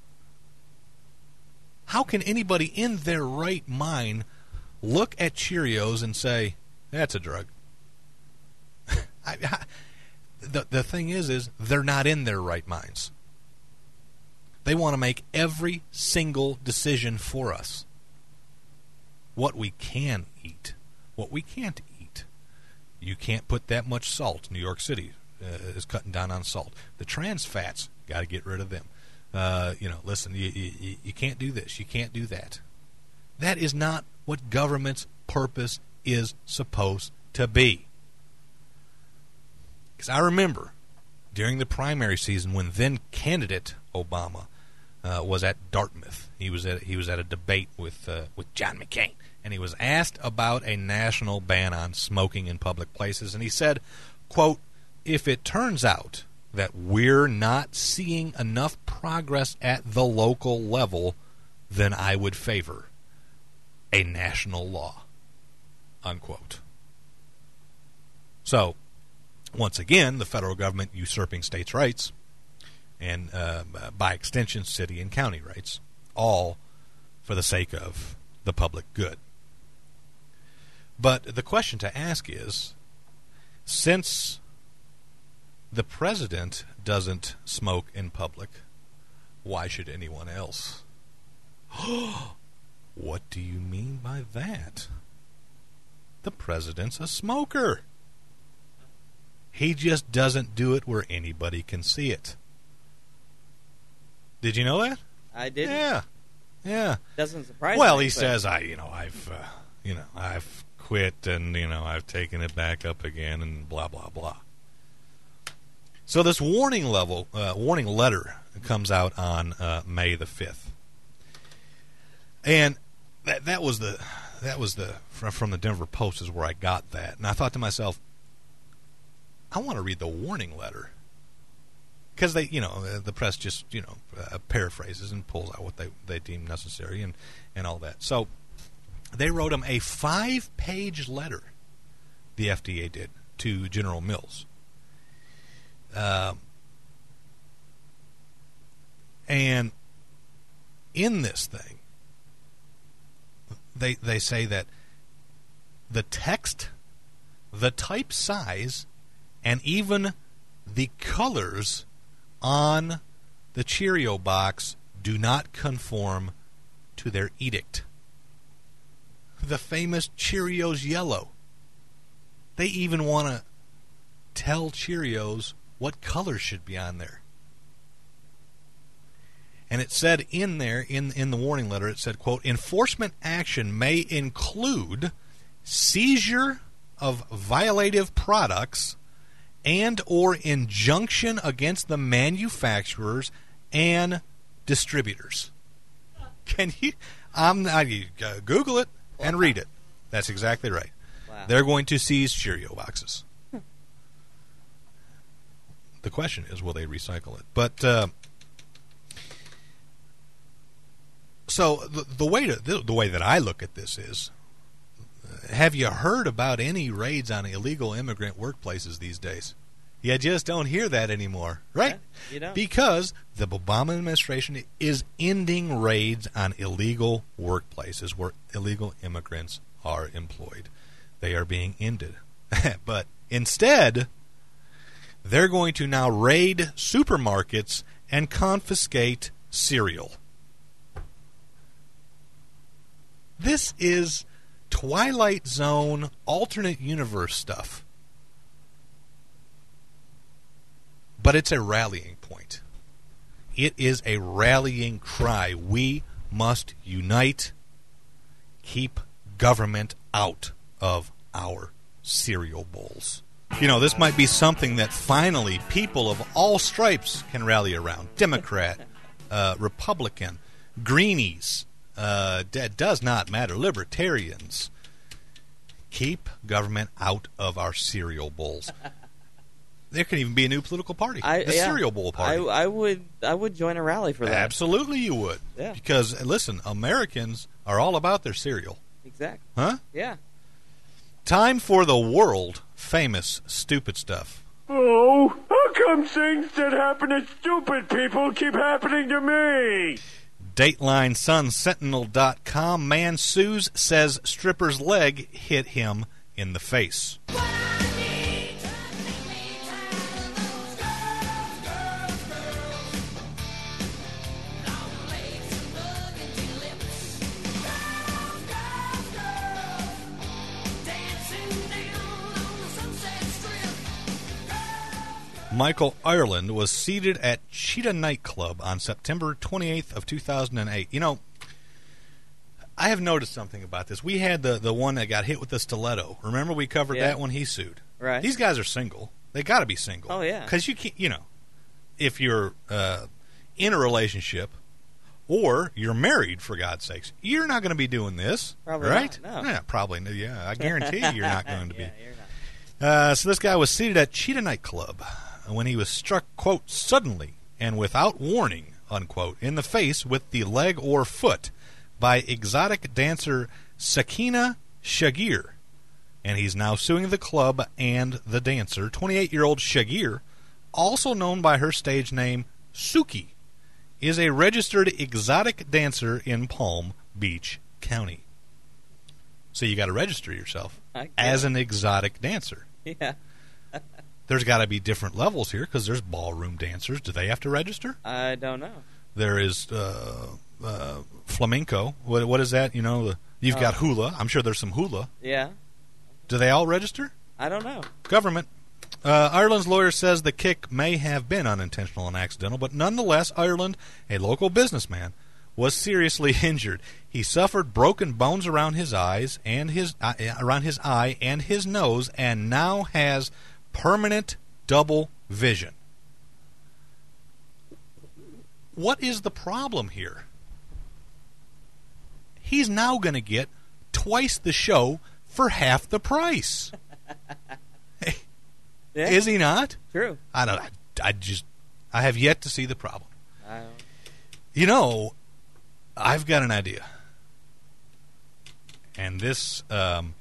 How can anybody in their right mind look at Cheerios and say, that's a drug? I, I, the, the thing is, is they're not in their right minds. They want to make every single decision for us. What we can eat, what we can't eat. You can't put that much salt. New York City uh, is cutting down on salt. The trans fats, got to get rid of them. Uh, you know, listen, you, you, you can't do this. You can't do that. That is not what government's purpose is supposed to be. Because I remember during the primary season when then candidate Obama uh, was at Dartmouth. He was at he was at a debate with uh, with John McCain, and he was asked about a national ban on smoking in public places, and he said, quote, "If it turns out that we're not seeing enough progress at the local level, then I would favor a national law," unquote. So, once again, the federal government usurping states' rights, and uh, by extension, city and county rights, all for the sake of the public good. But the question to ask is, since the president doesn't smoke in public, why should anyone else? What do you mean by that? The president's a smoker. He just doesn't do it where anybody can see it. Did you know that? I didn't. Yeah, yeah. Doesn't surprise Well, me. he but- says, "I, you know, I've, uh, you know, I've quit, and you know, I've taken it back up again, and blah blah blah." So this warning level, uh, warning letter comes out on uh, May the fifth, and that that was the that was the from, from the Denver Post is where I got that, and I thought to myself, I want to read the warning letter. Because they, you know, the press just, you know, uh, paraphrases and pulls out what they, they deem necessary and, and all that. So they wrote him a five-page letter, the F D A did, to General Mills. Um, and in this thing, they they say that the text, the type size, and even the colors on the Cheerio box do not conform to their edict. The famous Cheerios yellow They even want to tell Cheerios what colors should be on there. And it said in there, in, in the warning letter, it said, quote, enforcement action may include seizure of violative products and or injunction against the manufacturers and distributors. Can you, um, I, uh, Google it and read it. That's exactly right. Wow. They're going to seize Cheerio boxes. The question is, will they recycle it? But uh, so the, the way to the, the way that I look at this is, have you heard about any raids on illegal immigrant workplaces these days? You just don't hear that anymore, right? Yeah, you don't. Because the Obama administration is ending raids on illegal workplaces where illegal immigrants are employed. They are being ended. But instead, they're going to now raid supermarkets and confiscate cereal. This is Twilight Zone alternate universe stuff. But it's a rallying point. It is a rallying cry. We must unite, keep government out of our cereal bowls. You know, this might be something that finally people of all stripes can rally around. Democrat, uh, Republican, Greenies, uh, that does not matter, Libertarians. Keep government out of our cereal bowls. There could even be a new political party, I, the yeah, cereal bowl party. I, I would I would join a rally for that. Absolutely you would. Yeah. Because, listen, Americans are all about their cereal. Exactly. Huh? Yeah. Time for the world-famous stupid stuff. Oh, how come things that happen to stupid people keep happening to me? Dateline Sun Sentinel dot com. Man sues, says stripper's leg hit him in the face. Michael Ireland was seated at Cheetah nightclub on September twenty-eighth of two thousand eight. You know, I have noticed something about this. We had the, the one that got hit with the stiletto. Remember we covered Yeah. that when he sued? Right. These guys are single. They got to be single. Oh, yeah. Because you can't, you know, if you're uh, in a relationship or you're married, for God's sakes, you're not going to be doing this, Probably right? not, no. Yeah, probably. Yeah, I guarantee you you're not going to be. Yeah, you're not. Uh, so this guy was seated at Cheetah nightclub when he was struck, quote, suddenly and without warning, unquote, in the face with the leg or foot by exotic dancer Sakina Shagir. And he's now suing the club and the dancer. twenty-eight-year-old Shagir, also known by her stage name Suki, is a registered exotic dancer in Palm Beach County. So you got to register yourself I as get an exotic dancer. Yeah. There's got to be different levels here because there's ballroom dancers. Do they have to register? I don't know. There is uh, uh, flamenco. What, what is that? You know, the, you've got Uh. hula. I'm sure there's some hula. Yeah. Do they all register? I don't know. Government. Uh, Ireland's lawyer says the kick may have been unintentional and accidental, but nonetheless, Ireland, a local businessman, was seriously injured. He suffered broken bones around his eyes and his uh, around his eye and his nose, and now has permanent double vision. What is the problem here? He's now going to get twice the show for half the price. Yeah. Is he not? True. I don't. I, I just. I have yet to see the problem. I don't. You know, I've got an idea, and this. Um,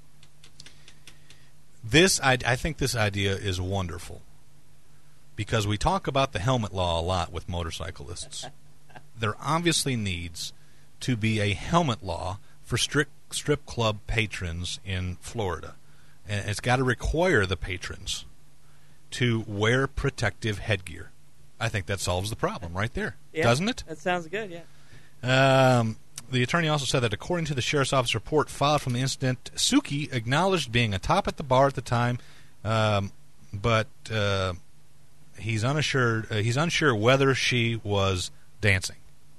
this I, I think this idea is wonderful because we talk about the helmet law a lot with motorcyclists. There obviously needs to be a helmet law for strict strip club patrons in Florida. And it's got to require the patrons to wear protective headgear. I think that solves the problem right there, Yeah. doesn't it? That sounds good, yeah. Um, the attorney also said that according to the sheriff's office report filed from the incident, Suki acknowledged being atop at the bar at the time, um, but uh, he's unsure. Uh, he's unsure whether she was dancing.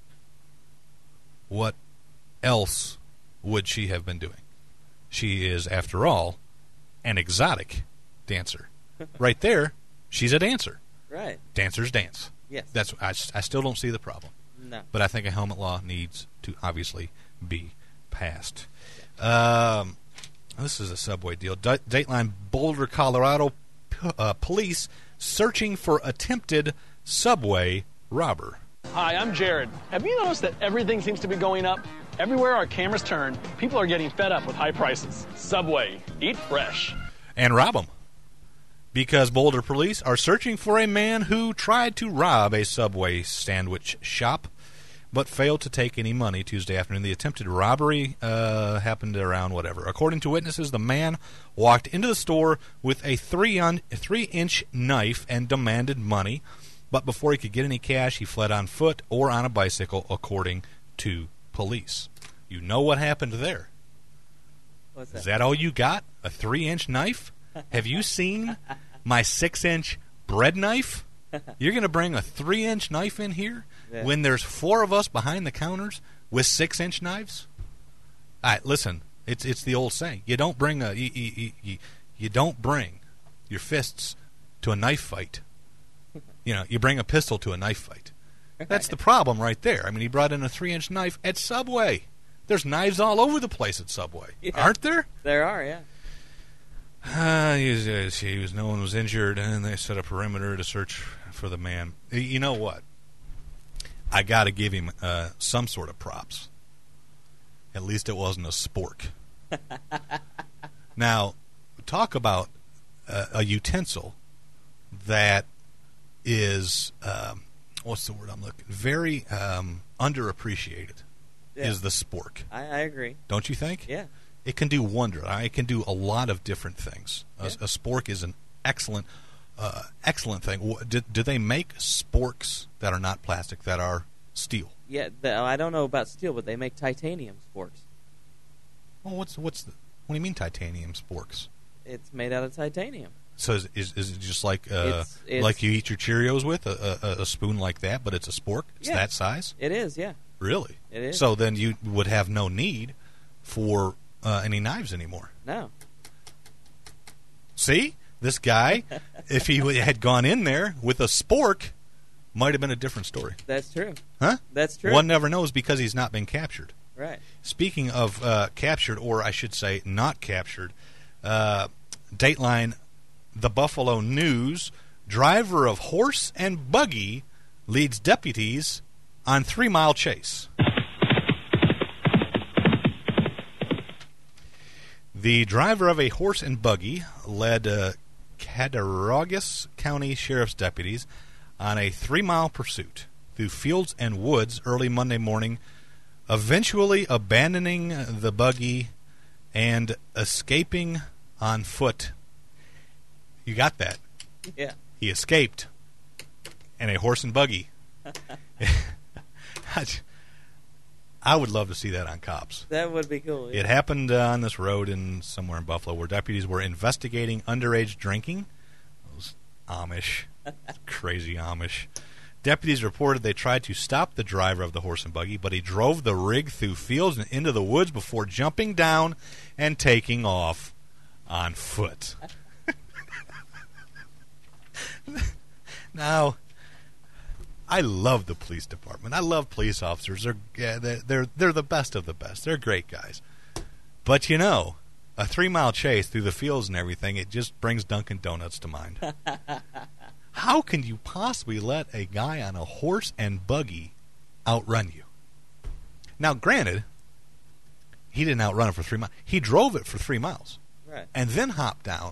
What else would she have been doing? She is, after all, an exotic dancer. Right there, she's a dancer. Right. Dancers dance. Yes. That's. I, I still don't see the problem. No. But I think a helmet law needs to obviously be passed. Um, this is a subway deal. D- Dateline Boulder, Colorado p- uh, police searching for attempted subway robber. Hi, I'm Jared. Have you noticed that everything seems to be going up? Everywhere our cameras turn, people are getting fed up with high prices. Subway, eat fresh. And rob them. Because Boulder police are searching for a man who tried to rob a Subway sandwich shop but failed to take any money Tuesday afternoon. The attempted robbery uh, happened around whatever. According to witnesses, the man walked into the store with a three on, three-inch knife and demanded money, but before he could get any cash, he fled on foot or on a bicycle, according to police. You know what happened there? What's that? Is that all you got? A three-inch knife? Have you seen my six-inch bread knife? You're going to bring a three-inch knife in here Yeah. when there's four of us behind the counters with six-inch knives? All right, listen, it's it's the old saying. You don't bring a you, you, you, you don't bring your fists to a knife fight. You know, you bring a pistol to a knife fight. That's the problem right there. I mean, he brought in a three-inch knife at Subway. There's knives all over the place at Subway, Yeah. aren't there? There are, yeah. Uh, he was, uh, he was, no one was injured, and they set a perimeter to search for the man. You know what? I got to give him uh, some sort of props. At least it wasn't a spork. Now, talk about uh, a utensil that is, um, what's the word I'm looking? Very um, underappreciated. Yeah. Is the spork? I, I agree. Don't you think? Yeah. It can do wonder. It can do a lot of different things. A, Yeah. a spork is an excellent, uh, excellent thing. Wh- Do, do they make sporks that are not plastic, that are steel? Yeah, the, I don't know about steel, but they make titanium sporks. Well, what's what's the, what do you mean titanium sporks? It's made out of titanium. So is is, is it just like uh, It's- it's- like you eat your Cheerios with a, a, a spoon like that, but it's a spork? It's Yeah. that size? It is, yeah. Really? It is. So then you would have no need for uh, any knives anymore. No. See? This guy, if he w- had gone in there with a spork, might have been a different story. That's true. Huh? That's true. One never knows because he's not been captured. Right. Speaking of uh, captured, or I should say not captured, uh, Dateline, the Buffalo News, driver of horse and buggy leads deputies on three-mile chase. The driver of a horse and buggy led uh, Cattaraugus County Sheriff's deputies on a three-mile pursuit through fields and woods early Monday morning, eventually abandoning the buggy and escaping on foot. You got that? Yeah. He escaped in a horse and buggy. I would love to see that on Cops. That would be cool. Yeah. It happened uh, on this road in somewhere in Buffalo where deputies were investigating underage drinking. Those Amish, crazy Amish. Deputies reported they tried to stop the driver of the horse and buggy, but he drove the rig through fields and into the woods before jumping down and taking off on foot. Now, I love the police department. I love police officers. They're yeah, they're they're, they're the best of the best. They're great guys. But you know, a three-mile chase through the fields and everything, it just brings Dunkin' Donuts to mind. How can you possibly let a guy on a horse and buggy outrun you? Now, granted, he didn't outrun it for three miles. He drove it for three miles. Right. And then hopped down.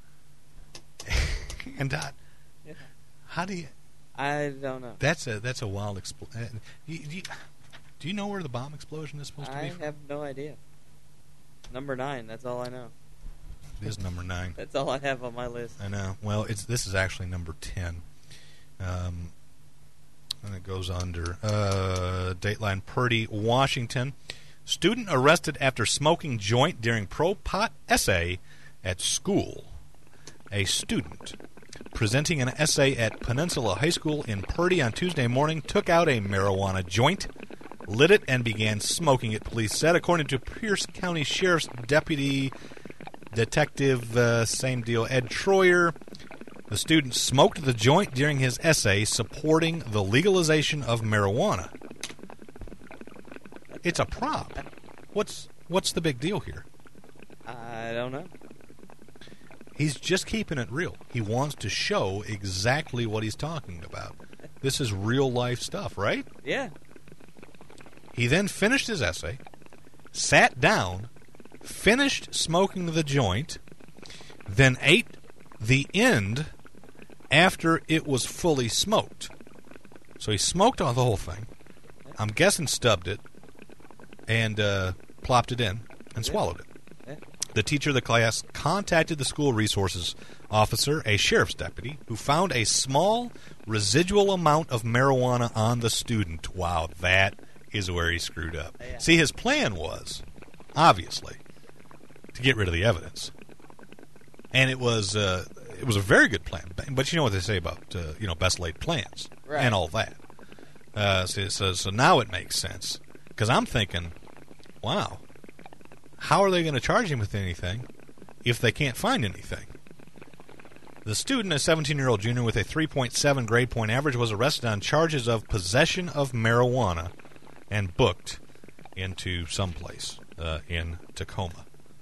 and uh, Yeah. how do you... I don't know. That's a that's a wild explosion. You, you, do you know where the bomb explosion is supposed to I be from? have no idea. Number nine, that's all I know. It is number nine. That's all I have on my list. I know. Well, it's this is actually number ten. Um, And it goes under uh, Dateline. Purdy, Washington. Student arrested after smoking joint during pro-pot essay at school. A student presenting an essay at Peninsula High School in Purdy on Tuesday morning took out a marijuana joint, lit it, and began smoking it, police said. According to Pierce County Sheriff's Deputy Detective, uh, same deal, Ed Troyer, the student smoked the joint during his essay supporting the legalization of marijuana. It's a prop. What's what's the big deal here? I don't know. He's just keeping it real. He wants to show exactly what he's talking about. This is real life stuff, right? Yeah. He then finished his essay, sat down, finished smoking the joint, then ate the end after it was fully smoked. So he smoked on the whole thing. I'm guessing stubbed it and uh, plopped it in and Yeah. swallowed it. Yeah. The teacher of the class contacted the school resources officer, a sheriff's deputy, who found a small residual amount of marijuana on the student. Wow, that is where he screwed up. Yeah. See, his plan was, obviously, to get rid of the evidence. And it was uh, it was a very good plan. But you know what they say about uh, you know best laid plans Right. and all that. Uh, so, so, so now it makes sense. Because I'm thinking, wow, how are they going to charge him with anything if they can't find anything? The student, a seventeen-year-old junior with a three point seven grade point average, was arrested on charges of possession of marijuana and booked into someplace uh, in Tacoma.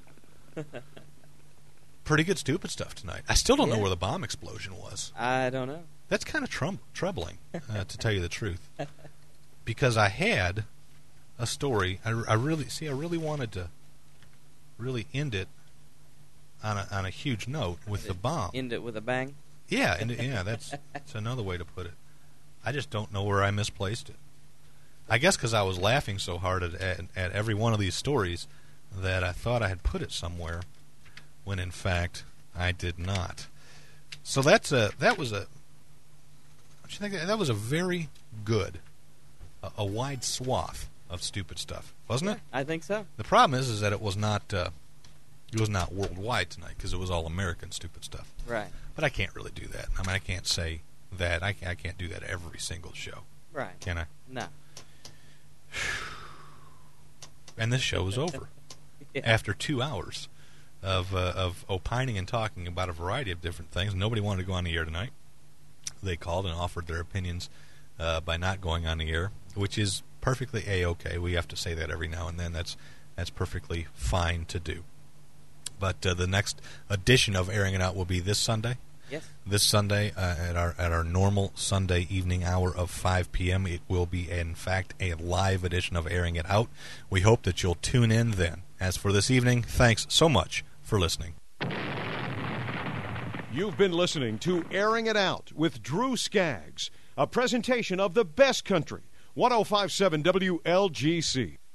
Pretty good stupid stuff tonight. I still don't know Yeah. where the bomb explosion was. I don't know. That's kind of trum- troubling, uh, to tell you the truth. Because I had a story. I, I really, see, I really wanted to really end it on a, on a huge note with the bomb. End it with a bang. Yeah, and yeah, that's, that's another way to put it. I just don't know where I misplaced it. I guess because I was laughing so hard at, at, at every one of these stories that I thought I had put it somewhere, when in fact I did not. So that's a that was a. Don't you think that, that was a very good, a, a wide swath of stupid stuff, wasn't it? I think so. The problem is, is that it was not. Uh, it was not worldwide tonight because it was all American stupid stuff. Right. But I can't really do that. I mean, I can't say that. I can't, I can't do that every single show. Right. Can I? No. And this show is over Yeah. after two hours of uh, of opining and talking about a variety of different things. Nobody wanted to go on the air tonight. They called and offered their opinions uh, by not going on the air, which is perfectly A-okay. We have to say that every now and then. That's that's perfectly fine to do. But uh, the next edition of Airing It Out will be this Sunday. Yes. This Sunday uh, at our at our normal Sunday evening hour of five p.m. It will be, in fact, a live edition of Airing It Out. We hope that you'll tune in then. As for this evening, thanks so much for listening. You've been listening to Airing It Out with Drew Skaggs, a presentation of the best country, one oh five point seven W L G C.